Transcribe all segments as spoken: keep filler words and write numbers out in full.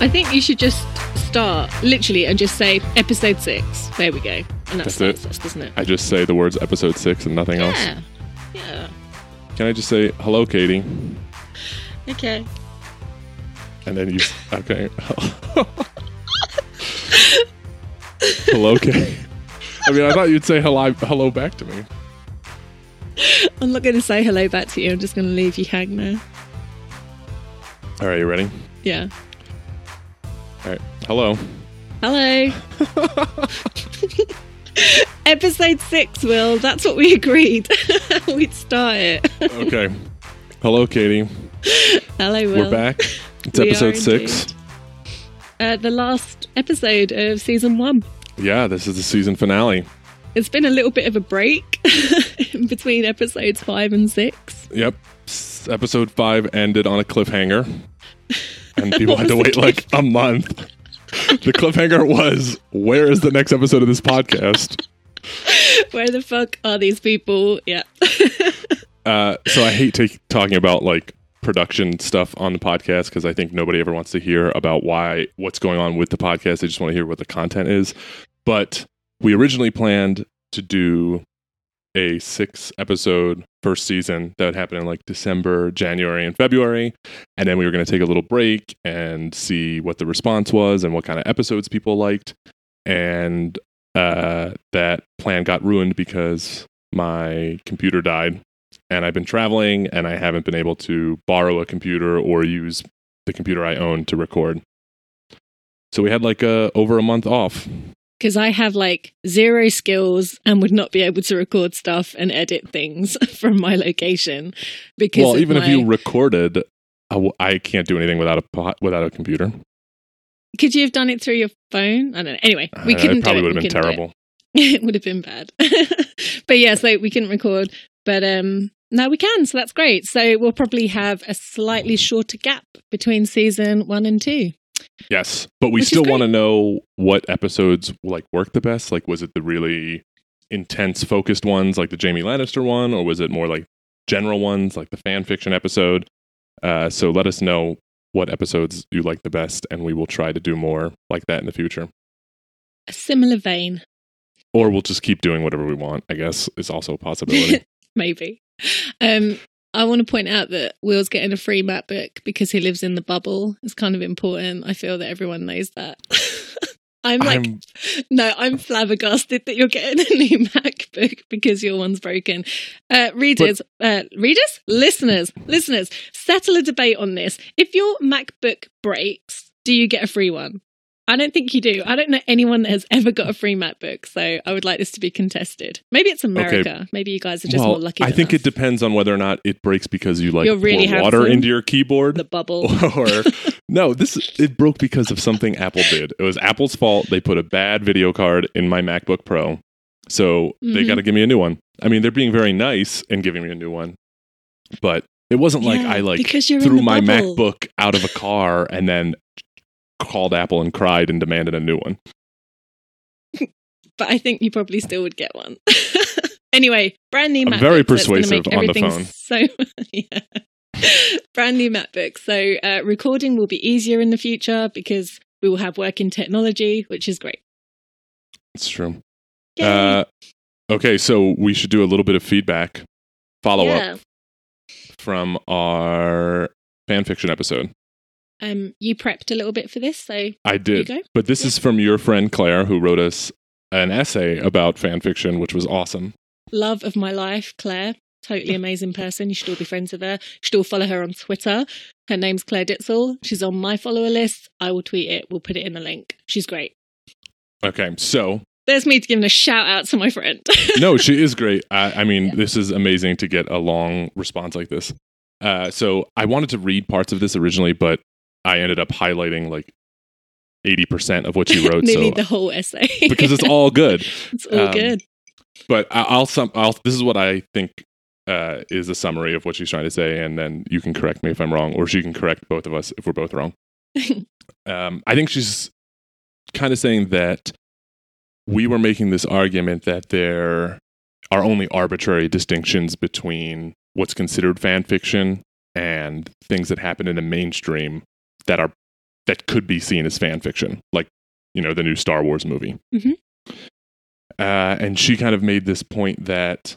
I think you should just start literally and just say episode six. There we go. And that's, That's it. Us, doesn't it? I just say the words episode six and nothing else. Yeah. Yeah. Can I just say hello, Katie? Okay. And then you okay. Hello, Katie. I mean, I thought you'd say hello, hello back to me. I'm not going to say hello back to you. I'm just going to leave you hang now. All right, you ready? Yeah. All right. Hello. Hello. Episode six, Will. That's what we agreed. We'd start it. Okay. Hello, Katie. Hello, Will. We're back. It's We episode are six. Uh, the last episode of season one. Yeah, this is the season finale. It's been a little bit of a break in between episodes five and six. Yep. S- Episode five ended on a cliffhanger. And people What had to was wait the like a month. The cliffhanger was, where is the next episode of this podcast? Where the fuck are these people? Yeah. Uh, so I hate take, talking about like production stuff on the podcast because I think nobody ever wants to hear about why, what's going on with the podcast. They just want to hear what the content is. But we originally planned to do a six episode first season that would happen in like December, January, and February. And then we were going to take a little break and see what the response was and what kind of episodes people liked. And uh, that plan got ruined because my computer died. And I've been traveling and I haven't been able to borrow a computer or use the computer I own to record. So we had like a, over a month off. Because I have like zero skills and would not be able to record stuff and edit things from my location. Because Well, of even my... if you recorded, I, w- I can't do anything without a po- without a computer. Could you have done it through your phone? I don't know. Anyway, we Uh, couldn't it probably do it. would have We been couldn't do terrible. It. It would have been bad. But yeah, so we couldn't record. But um, now we can, so that's great. So we'll probably have a slightly shorter gap between season one and two. Yes, but we Which is still great. want to know what episodes like worked the best. Like, was it the really intense, focused ones, like the Jamie Lannister one, or was it more like general ones, like the fan fiction episode? Uh, so let us know what episodes you like the best, and we will try to do more like that in the future. A similar vein, Or we'll just keep doing whatever we want, I guess, is also a possibility. maybe. Um, I want to point out that Will's getting a free MacBook because he lives in the bubble. It's kind of important. I feel that everyone knows that. I'm like, I'm- no, I'm flabbergasted that you're getting a new MacBook because your one's broken. Uh, readers, uh, readers, listeners, listeners, settle a debate on this. If your MacBook breaks, do you get a free one? I don't think you do. I don't know anyone that has ever got a free MacBook, so I would like this to be contested. Maybe it's America. Okay. Maybe you guys are just well, more lucky I than think us. it depends on whether or not it breaks because you like You're really pour water handsome. into your keyboard. The bubble. Or no, this it broke because of something Apple did. It was Apple's fault. They put a bad video card in my MacBook Pro, so they Mhm. got to give me a new one. I mean, they're being very nice and giving me a new one, but it wasn't like Yeah, I like because you're in threw the my bubble. MacBook out of a car and then called Apple and cried and demanded a new one. But I think you probably still would get one. Anyway, brand new I'm MacBook. very so it's gonna persuasive make on the everything phone. So, yeah. Brand new MacBook. So uh, recording will be easier in the future because we will have working technology, which is great. It's true. Yay. Uh, okay, so we should do a little bit of feedback, follow yeah. up from our fan fiction episode. Um, you prepped a little bit for this, so I did, you go. but this Yeah. is from your friend Claire, who wrote us an essay about fan fiction, which was awesome. Love of my life, Claire. Totally amazing person. You should all be friends with her. You should all follow her on Twitter. Her name's Claire Ditzel. She's on my follower list. I will tweet it. We'll put it in the link. She's great. Okay, so There's me giving a shout out to my friend. no, she is great. I, I mean, Yeah. this is amazing to get a long response like this. Uh, so I wanted to read parts of this originally, but I ended up highlighting like eighty percent of what she wrote. Nearly so the whole essay. because it's all good. It's all Um, good. But I- I'll sum. I'll. This is what I think uh, is a summary of what she's trying to say, and then you can correct me if I'm wrong, or she can correct both of us if we're both wrong. um, I think she's kind of saying that we were making this argument that there are only arbitrary distinctions between what's considered fan fiction and things that happen in the mainstream that are that could be seen as fan fiction, like, you know, the new Star Wars movie. Mm-hmm. Uh, and she kind of made this point that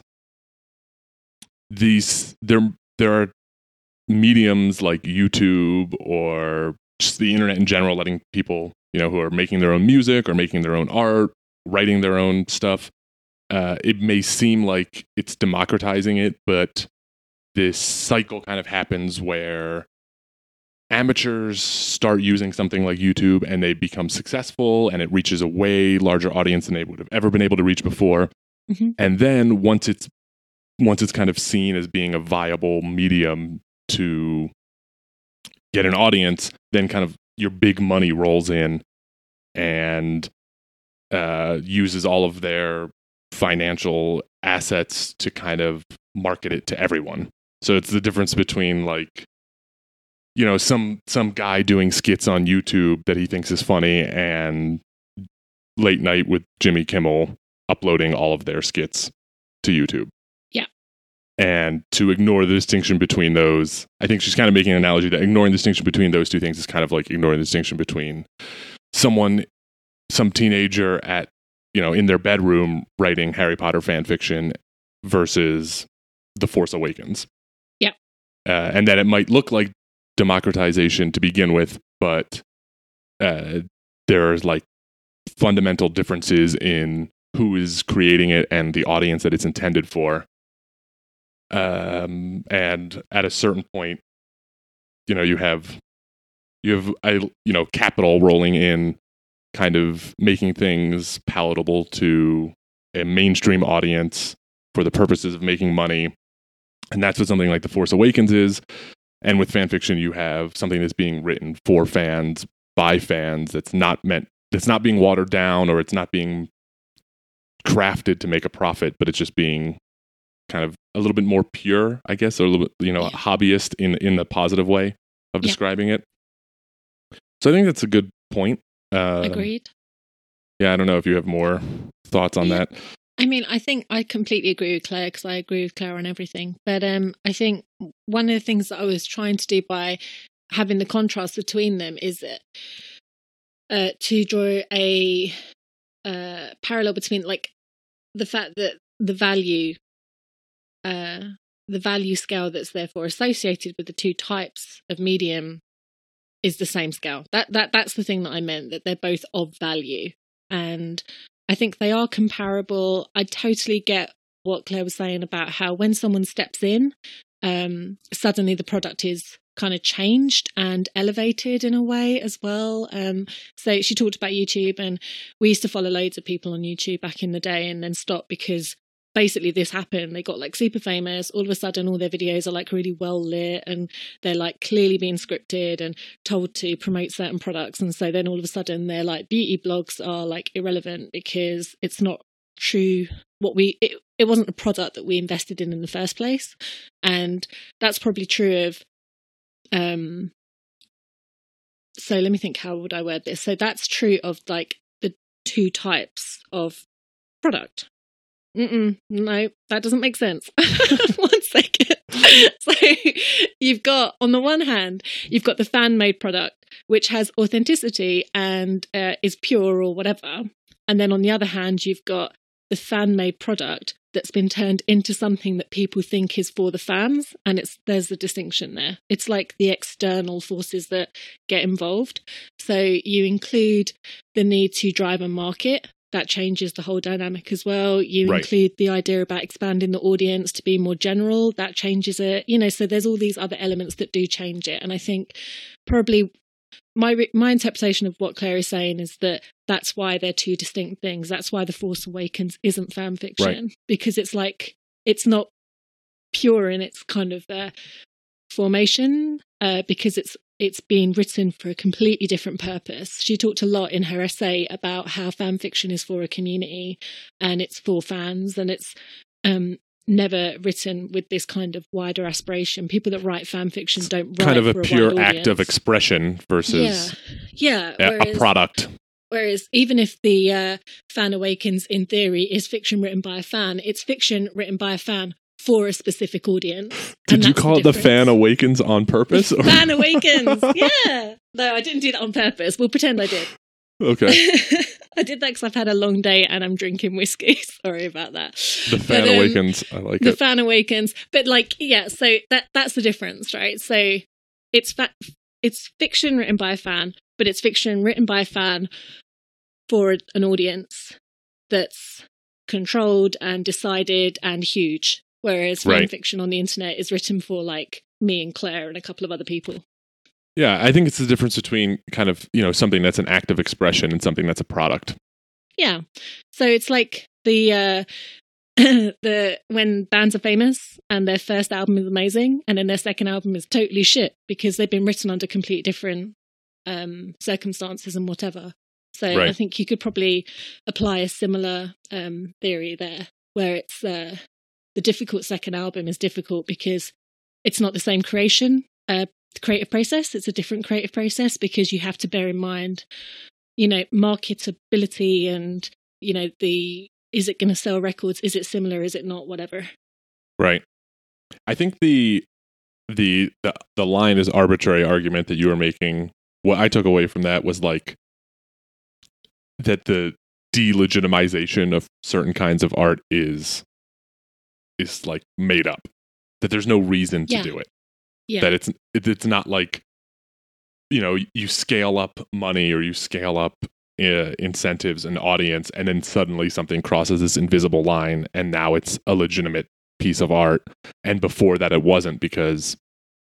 these there there are mediums like YouTube or just the internet in general, letting people, you know, who are making their own music or making their own art, writing their own stuff. Uh, it may seem like it's democratizing it, but this cycle kind of happens where amateurs start using something like YouTube and they become successful and it reaches a way larger audience than they would have ever been able to reach before. Mm-hmm. And then once it's once it's kind of seen as being a viable medium to get an audience, then kind of your big money rolls in and uh, uses all of their financial assets to kind of market it to everyone. So it's the difference between, like, you know, some some guy doing skits on YouTube that he thinks is funny and Late Night with Jimmy Kimmel uploading all of their skits to YouTube. Yeah. And to ignore the distinction between those, I think she's kind of making an analogy that ignoring the distinction between those two things is kind of like ignoring the distinction between someone, some teenager at, you know, in their bedroom writing Harry Potter fan fiction versus The Force Awakens. Yeah. Uh, and that it might look like democratization to begin with, but uh, there's like fundamental differences in who is creating it and the audience that it's intended for. Um, and at a certain point, you know, you have you have I you know capital rolling in, kind of making things palatable to a mainstream audience for the purposes of making money, and that's what something like The Force Awakens is. And with fan fiction, you have something that's being written for fans, by fans, that's not meant, that's not being watered down, or it's not being crafted to make a profit, but it's just being kind of a little bit more pure, I guess, or a little bit, you know, yeah. hobbyist in, in the positive way of yeah. describing it. So I think that's a good point. Uh, Agreed. Yeah, I don't know if you have more thoughts on yeah. that. I mean, I think I completely agree with Claire, because I agree with Claire on everything. But um, I think one of the things that I was trying to do by having the contrast between them is that, uh, to draw a uh, parallel between, like, the fact that the value, uh, the value scale that's therefore associated with the two types of medium is the same scale. That that that's the thing that I meant, that they're both of value. And I think they are comparable. I totally get what Claire was saying about how when someone steps in, um, suddenly the product is kind of changed and elevated in a way as well. Um, so she talked about YouTube, and we used to follow loads of people on YouTube back in the day and then stop because basically this happened. They got like super famous. All of a sudden, all their videos are like really well lit and they're like clearly being scripted and told to promote certain products. And so then all of a sudden their like beauty blogs are like irrelevant because it's not true. What we, it, it wasn't a product that we invested in in the first place. And that's probably true of, um, so let me think, how would I word this? So that's true of like the two types of product. Mm-mm, no, that doesn't make sense. One second. So you've got, on the one hand, you've got the fan-made product, which has authenticity and uh, is pure or whatever. And then on the other hand, you've got the fan-made product that's been turned into something that people think is for the fans. And it's there's a distinction there. It's like the external forces that get involved. So you include the need to drive a market. That changes the whole dynamic as well. You right. include the idea about expanding the audience to be more general. That changes it. You know, so there's all these other elements that do change it. And I think probably my my interpretation of what Claire is saying is that that's why they're two distinct things. That's why The Force Awakens isn't fan fiction, right. because it's like, it's not pure in its kind of uh, formation, uh, because it's it's being written for a completely different purpose. She talked a lot in her essay about how fan fiction is for a community and it's for fans, and it's um, never written with this kind of wider aspiration. People that write fan fiction don't write kind of a for a pure wide act audience. of expression versus yeah, yeah. a, Whereas, a product. Whereas even if the uh, Fan Awakens in theory is fiction written by a fan, it's fiction written by a fan for a specific audience. Did you call it the Fan Awakens on purpose? Or? Fan Awakens, yeah. No, I didn't do that on purpose. We'll pretend I did. Okay. I did that because I've had a long day and I'm drinking whiskey. Sorry about that. The Fan but, um, Awakens, I like the it. The Fan Awakens. But like, yeah, so that that's the difference, right? So it's fa- it's fiction written by a fan, but it's fiction written by a fan for an audience that's controlled and decided and huge. Whereas fan right. fiction on the internet is written for like me and Claire and a couple of other people. Yeah, I think it's the difference between kind of, you know, something that's an act of expression and something that's a product. Yeah. So it's like the uh the when bands are famous and their first album is amazing and then their second album is totally shit because they've been written under completely different um circumstances and whatever. So right. I think you could probably apply a similar um theory there where it's uh the difficult second album is difficult because it's not the same creation uh creative process. It's a different creative process because you have to bear in mind, you know, marketability and, you know, the, is it going to sell records? Is it similar? Is it not? Whatever. Right. I think the, the, the, the line is arbitrary argument that you were making. What I took away from that was like that the delegitimization of certain kinds of art is, is like made up, that there's no reason to yeah. do it. Yeah. That it's it's not like, you know, you scale up money or you scale up uh, incentives and audience, and then suddenly something crosses this invisible line, and now it's a legitimate piece of art. And before that, it wasn't because,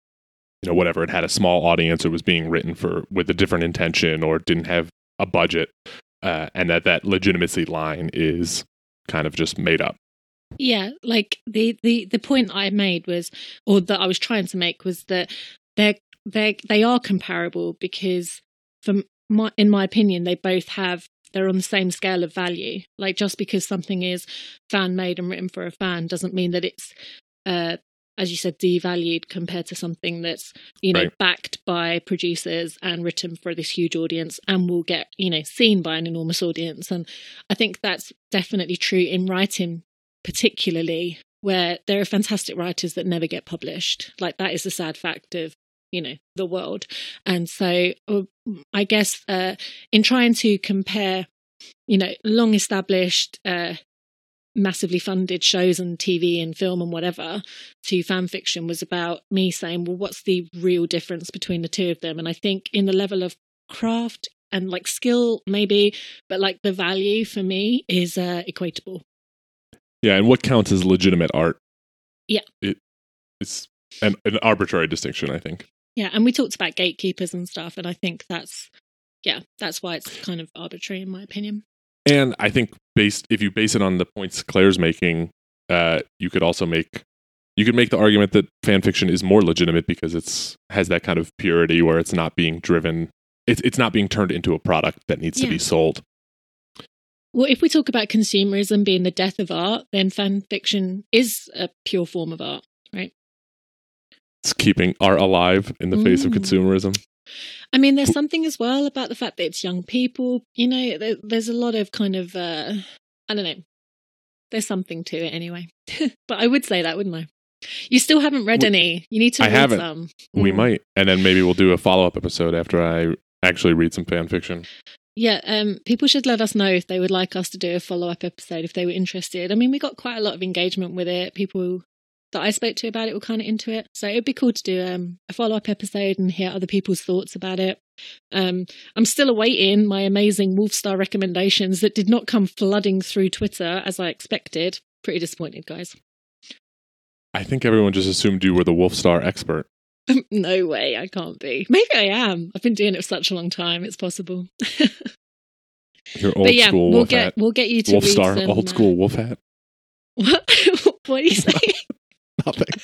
you know, whatever, it had a small audience or was being written for with a different intention or didn't have a budget, uh, and that that legitimacy line is kind of just made up. Yeah, like the, the, the point I made was, or that I was trying to make was that they're they they are comparable because, from my in my opinion, they both have they're on the same scale of value. Like just because something is fan made and written for a fan doesn't mean that it's, uh, as you said, devalued compared to something that's you know right. backed by producers and written for this huge audience and will get you know seen by an enormous audience. And I think that's definitely true in writing. Particularly where there are fantastic writers that never get published. Like that is the sad fact of, you know, the world. And so uh, I guess uh, in trying to compare, you know, long established, uh, massively funded shows and T V and film and whatever to fan fiction was about me saying, well, what's the real difference between the two of them? And I think in the level of craft and like skill, maybe, but like the value for me is uh, equatable. Yeah, and what counts as legitimate art? Yeah. It, it's an, an arbitrary distinction, I think. Yeah, and we talked about gatekeepers and stuff, and I think that's, yeah, that's why it's kind of arbitrary in my opinion. And I think based if you base it on the points Claire's making, uh, you could also make, you could make the argument that fan fiction is more legitimate because it's has that kind of purity where it's not being driven, it's, it's not being turned into a product that needs yeah. to be sold. Well, if we talk about consumerism being the death of art, then fan fiction is a pure form of art, right? It's keeping art alive in the mm. face of consumerism. I mean, there's something as well about the fact that it's young people. You know, there, there's a lot of kind of, uh, I don't know, there's something to it anyway. But I would say that, wouldn't I? You still haven't read we, any. You need to I read haven't. some. We mm. might. And then maybe we'll do a follow-up episode after I actually read some fan fiction. Yeah, um, people should let us know if they would like us to do a follow-up episode, if they were interested. I mean, we got quite a lot of engagement with it. People that I spoke to about it were kind of into it. So it would be cool to do um, a follow-up episode and hear other people's thoughts about it. Um, I'm still awaiting my amazing Wolfstar recommendations that did not come flooding through Twitter as I expected. Pretty disappointed, guys. I think everyone just assumed you were the Wolfstar expert. No way, I can't be. Maybe I am. I've been doing it for such a long time. It's possible. Your old but yeah, school we'll wolf get hat. we'll get you to wolf read star, some, old school uh, wolf hat. What? What are you saying? Nothing.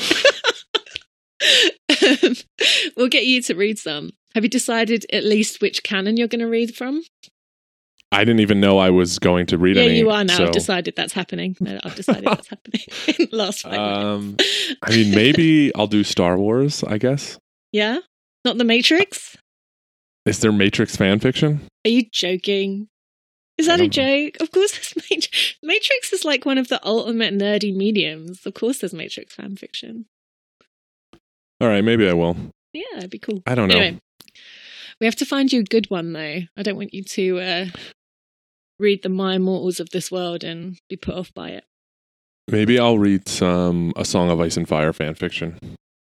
um, we'll get you to read some. Have you decided at least which canon you're going to read from? I didn't even know I was going to read yeah, any. Yeah, you are now. So. I've decided that's happening. No, I've decided that's happening in the last five um, minutes. I mean, maybe I'll do Star Wars, I guess. Yeah? Not The Matrix? Is there Matrix fan fiction? Are you joking? Is that I a don't know. joke? Of course, there's Matrix. Matrix is like one of the ultimate nerdy mediums. Of course, there's Matrix fan fiction. All right, maybe I will. Yeah, it'd be cool. I don't know. Anyway, we have to find you a good one, though. I don't want you to uh, read the My Immortals of this world and be put off by it. Maybe I'll read some A Song of Ice and Fire fan fiction.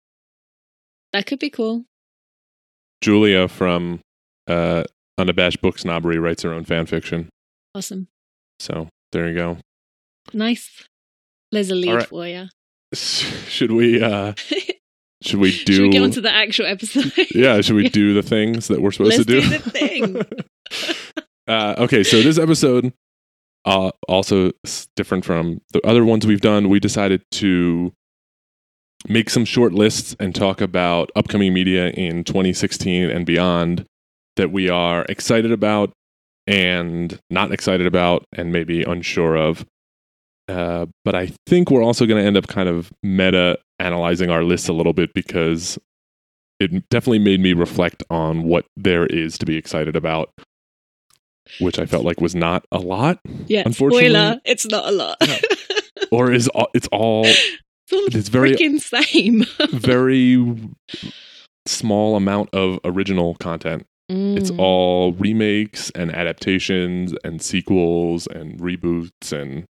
That could be cool. Julia from uh, Unabashed Book Snobbery writes her own fan fiction. Awesome. So there you go. Nice. There's a lead All right. for you. Should we? Uh, should we do? Should we get on to the actual episode? Yeah. Should we Yeah. do the things that we're supposed Let's to do? do the thing. uh, okay. So this episode, uh, also s- different from the other ones we've done. We decided to make some short lists and talk about upcoming media in twenty sixteen and beyond that we are excited about and not excited about and maybe unsure of. Uh, but I think we're also going to end up kind of meta analyzing our list a little bit because it definitely made me reflect on what there is to be excited about, which I felt like was not a lot. Yeah, Unfortunately- spoiler, it's not a lot. Yeah. Or is all, it's all It's all It's very- freaking same. very small amount of original content. It's Mm. all remakes and adaptations and sequels and reboots and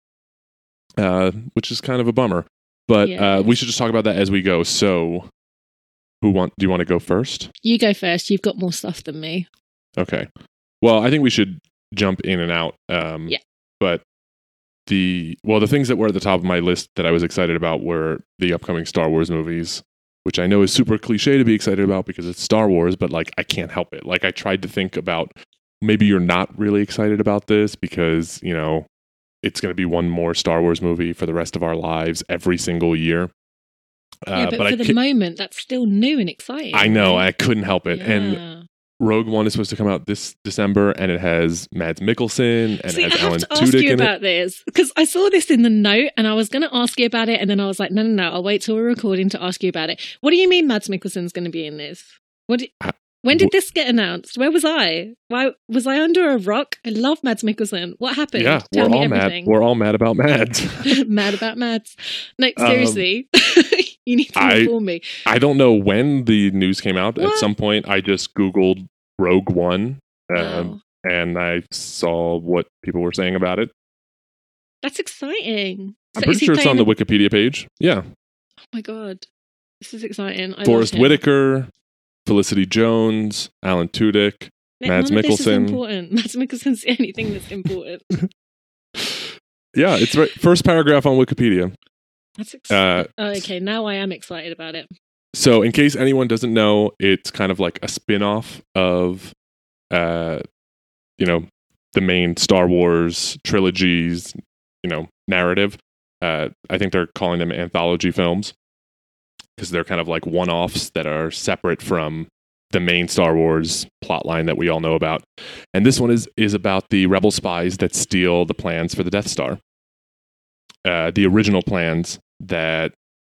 uh, which is kind of a bummer. But Yeah. uh, we should just talk about that as we go. So, who want? Do you want to go first? You go first. You've got more stuff than me. Okay. Well, I think we should jump in and out. Um, Yeah. But the well, the things that were at the top of my list that I was excited about were the upcoming Star Wars movies, which I know is super cliche to be excited about because it's Star Wars, but like I can't help it. Like I tried to think about maybe you're not really excited about this because, you know, it's going to be one more Star Wars movie for the rest of our lives every single year. Uh, yeah, but, but for I the ca- moment, that's still new and exciting. I know, right? I couldn't help it. And Yeah. Rogue One is supposed to come out this December, and it has Mads Mikkelsen and See, it I has have Alan to ask Tudyk you in it. about this because I saw this in the note and I was going to ask you about it, and then I was like, no, no, no, I'll wait till we're recording to ask you about it. What do you mean Mads Mikkelsen's going to be in this? What? Do, Uh, when did wh- this get announced? Where was I? Why was I under a rock? I love Mads Mikkelsen. What happened? Yeah, Tell we're me all mad. everything. We're all mad about Mads. Mad about Mads. No, Um, seriously, you need to I- inform me. I don't know when the news came out. At What? some point, I just Googled Rogue One, um, Wow. and I saw what people were saying about it. That's exciting. I'm So pretty is he sure it's on playing the a- Wikipedia page. Yeah, Oh my god, this is exciting. I Forrest love him. Whitaker, Felicity Jones, Alan Tudyk. None Mads of this is Mikkelsen. important. Mads Mikkelsen's the only thing that's important. Yeah, it's right. First paragraph on Wikipedia. That's Uh, exciting. oh, okay, now I am excited about it. So, in case anyone doesn't know, it's kind of like a spin-off of, uh, you know, the main Star Wars trilogies, you know, narrative. Uh, I think they're calling them anthology films because they're kind of like one-offs that are separate from the main Star Wars plotline that we all know about. And this one is is about the rebel spies that steal the plans for the Death Star. Uh, the original plans that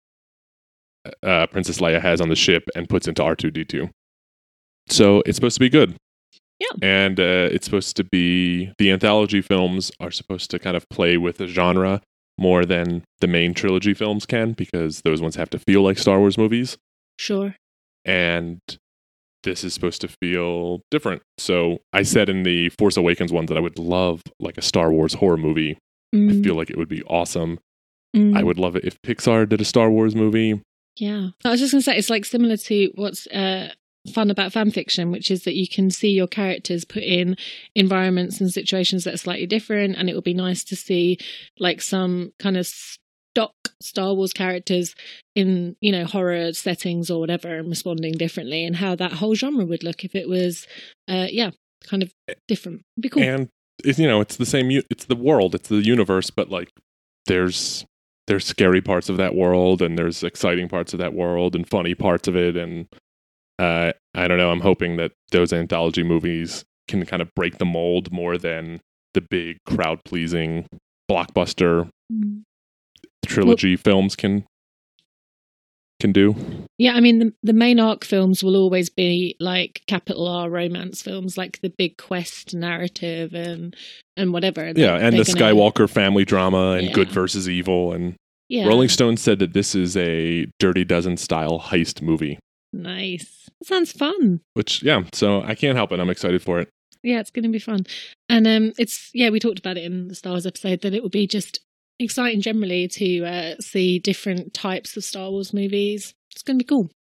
uh, Princess Leia has on the ship and puts into R two D two. So it's supposed to be good. Yeah. And uh, it's supposed to be, the anthology films are supposed to kind of play with the genre more than the main trilogy films can because those ones have to feel like Star Wars movies. Sure. And this is supposed to feel different. So I said in the Force Awakens one that I would love like a Star Wars horror movie. I Mm, feel like it would be awesome. mm, I would love it if Pixar did a Star Wars movie. yeah. I was just going to say, it's like similar to what's uh, fun about fan fiction, which is that you can see your characters put in environments and situations that are slightly different. And it would be nice to see like some kind of stock Star Wars characters in, you know, horror settings or whatever and responding differently, and how that whole genre would look if it was, uh, yeah, kind of different. It'd be cool. And it's, you know, it's the same. u- It's the world. It's the universe. But like, there's there's scary parts of that world, and there's exciting parts of that world, and funny parts of it. And uh, I don't know. I'm hoping that those anthology movies can kind of break the mold more than the big crowd pleasing blockbuster Mm. trilogy films can. can do. Yeah, I mean, the, the main arc films will always be like capital R romance films, like the big quest narrative and and whatever. Yeah, and the gonna, Skywalker family drama and yeah. good versus evil. And yeah. Rolling Stone said that this is a Dirty Dozen style heist movie. Nice. That sounds fun. Which, yeah, so I can't help it. I'm excited for it. Yeah, it's going to be fun. And um, it's, yeah, we talked about it in the Star Wars episode that it will be just exciting generally to uh, see different types of Star Wars movies. It's going to be cool.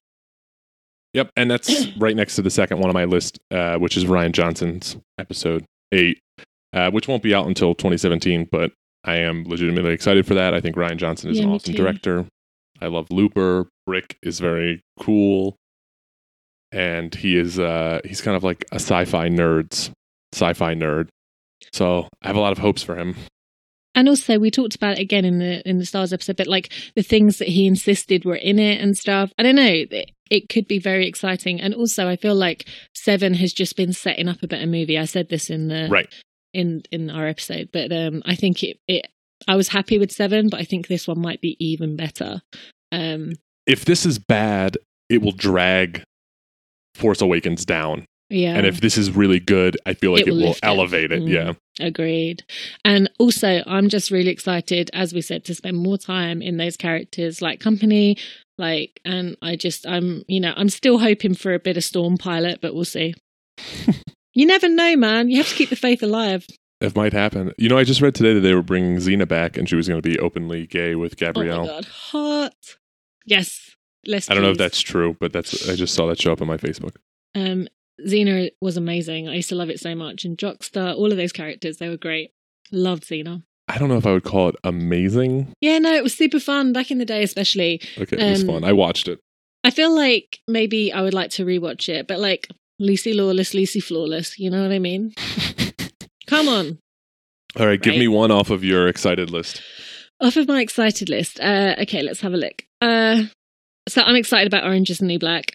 Yep, and that's right next to the second one on my list, uh, which is Rian Johnson's episode eight, uh, which won't be out until twenty seventeen, but I am legitimately excited for that. I think Rian Johnson is yeah, an awesome too. director. I love Looper. Brick is very cool. And he is, uh, he's kind of like a sci-fi nerd's sci-fi nerd. So I have a lot of hopes for him. And also, we talked about it again in the in the Stars episode, but like the things that he insisted were in it and stuff. I don't know. It, it could be very exciting. And also, I feel like Seven has just been setting up a better movie. I said this in the right in in our episode, but um, I think it, it. I was happy with Seven, but I think this one might be even better. Um, if this is bad, it will drag Force Awakens down. Yeah. And if this is really good, I feel like it, it will, will elevate it. it. Mm, yeah. Agreed. And also, I'm just really excited, as we said, to spend more time in those characters like Company. Like, and I just, I'm, you know, I'm still hoping for a bit of Storm Pilot, but we'll see. You never know, man. You have to keep the faith alive. It might happen. You know, I just read today that they were bringing Xena back and she was going to be openly gay with Gabrielle. Oh my God. Hot. Yes. Let's I don't please. know if that's true, but that's, I just saw that show up on my Facebook. Um, Xena was amazing. I used to love it so much. And Jockstar, all of those characters, they were great. Loved Xena. I don't know if I would call it amazing. Yeah, no, it was super fun back in the day, especially. Okay, it was um, fun. I watched it. I feel like maybe I would like to rewatch it, but like Lucy Lawless, Lucy Flawless, you know what I mean? Come on. All right, give right. me one off of your excited list. Off of my excited list. Uh, okay, let's have a look. Uh, so I'm excited about Orange is the New Black,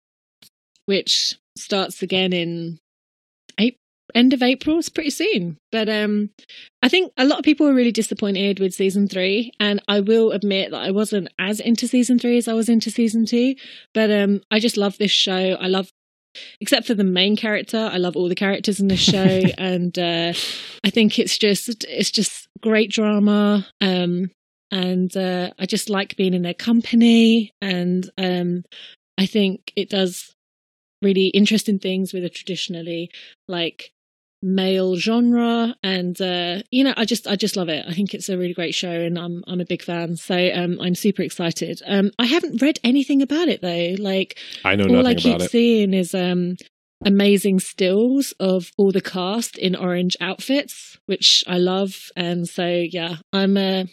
which starts again in April, end of April. It's pretty soon. But um, I think a lot of people were really disappointed with season three. And I will admit that I wasn't as into season three as I was into season two. But um, I just love this show. I love, except for the main character, I love all the characters in this show. and uh, I think it's just, it's just great drama. Um, and uh, I just like being in their company. And um, I think it does really interesting things with a traditionally like male genre, and uh you know I just I just love it. I think it's a really great show, and I'm I'm a big fan, so um I'm super excited. um I haven't read anything about it though. Like I know all nothing I keep about it. seeing is um amazing stills of all the cast in orange outfits, which I love. And so yeah, I'm uh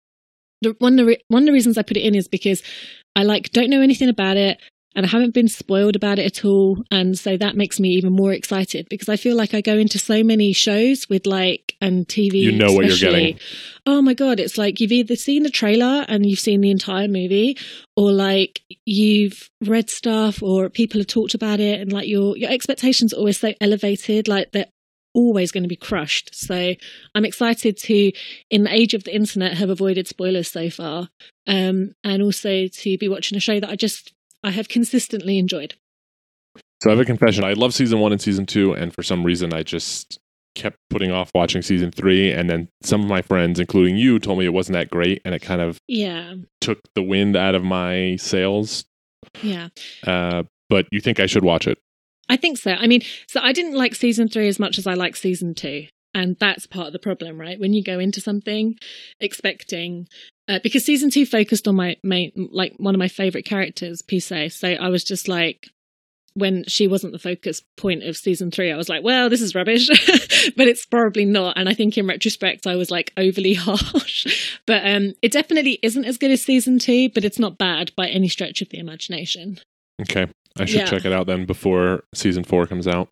the, one of the re- one of the reasons I put it in is because I like don't know anything about it. And I haven't been spoiled about it at all. And so that makes me even more excited, because I feel like I go into so many shows with like, and T V. You know what you're getting. Oh my God. It's like you've either seen the trailer and you've seen the entire movie, or like you've read stuff or people have talked about it, and like your, your expectations are always so elevated, like they're always going to be crushed. So I'm excited to, in the age of the internet, have avoided spoilers so far. Um, and also to be watching a show that I just, I have consistently enjoyed. So I have a confession. I love season one and season two, and for some reason I just kept putting off watching season three, and then some of my friends, including you, told me it wasn't that great, and it kind of yeah took the wind out of my sails. Yeah. Uh, but you think I should watch it? I think so. I mean, so I didn't like season three as much as I like season two. And that's part of the problem, right? When you go into something expecting, uh, because season two focused on my main, like one of my favorite characters, Pisay. So I was just like, when she wasn't the focus point of season three, I was like, well, this is rubbish, but it's probably not. And I think in retrospect, I was like overly harsh, but um, it definitely isn't as good as season two, but it's not bad by any stretch of the imagination. Okay. I should yeah. check it out then before season four comes out.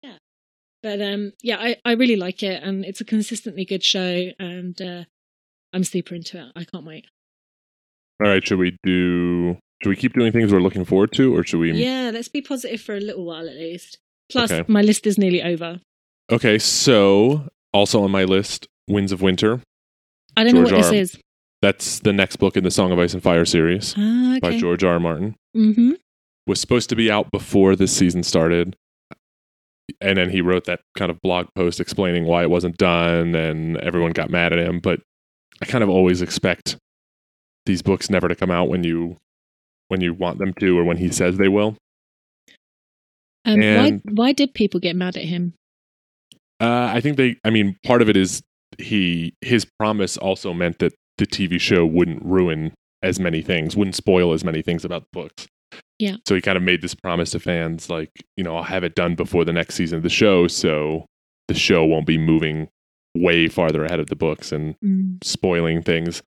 But um, yeah, I, I really like it, and it's a consistently good show, and uh, I'm super into it. I can't wait. All right, should we do? Should we keep doing things we're looking forward to, or should we? Yeah, let's be positive for a little while at least. Plus, okay. my list is nearly over. Okay, so also on my list, Winds of Winter. I don't George know what R. this is. That's the next book in the Song of Ice and Fire series Ah, okay. by George R. R. Martin. Mm-hmm. Was supposed to be out before this season started. And then he wrote that kind of blog post explaining why it wasn't done, and everyone got mad at him. But I kind of always expect these books never to come out when you when you want them to, or when he says they will. Um, And- why why did people get mad at him? Uh, I think they. I mean, part of it is he his promise also meant that the T V show wouldn't ruin as many things, wouldn't spoil as many things about the books. Yeah. So he kind of made this promise to fans, like, you know, I'll have it done before the next season of the show, so the show won't be moving way farther ahead of the books and Mm. spoiling things.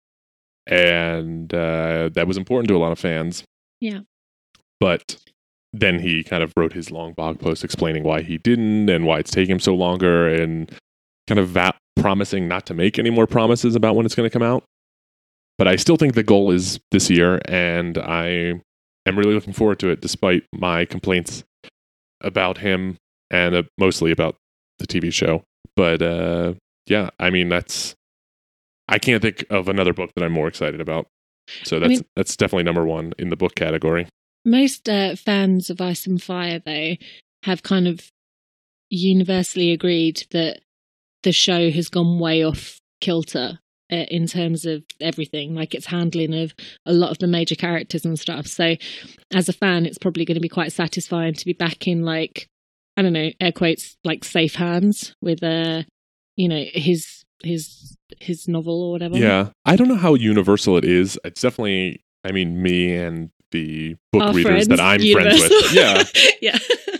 And uh, that was important to a lot of fans. Yeah. But then he kind of wrote his long blog post explaining why he didn't and why it's taking him so longer, and kind of va- promising not to make any more promises about when it's going to come out. But I still think the goal is this year, and I am really looking forward to it, despite my complaints about him and uh, mostly about the T V show. But uh, yeah, I mean, that's I can't think of another book that I'm more excited about. So that's mean- that's definitely number one in the book category. Most uh, fans of Ice and Fire, though, have kind of universally agreed that the show has gone way off kilter uh, in terms of everything, like its handling of a lot of the major characters and stuff. So as a fan, it's probably going to be quite satisfying to be back in, like, I don't know, air quotes, like safe hands with, uh, you know, his his his novel or whatever. Yeah, I don't know how universal it is. It's definitely, I mean, me and the book Our readers friends, that I'm friends universal. with. Yeah, yeah.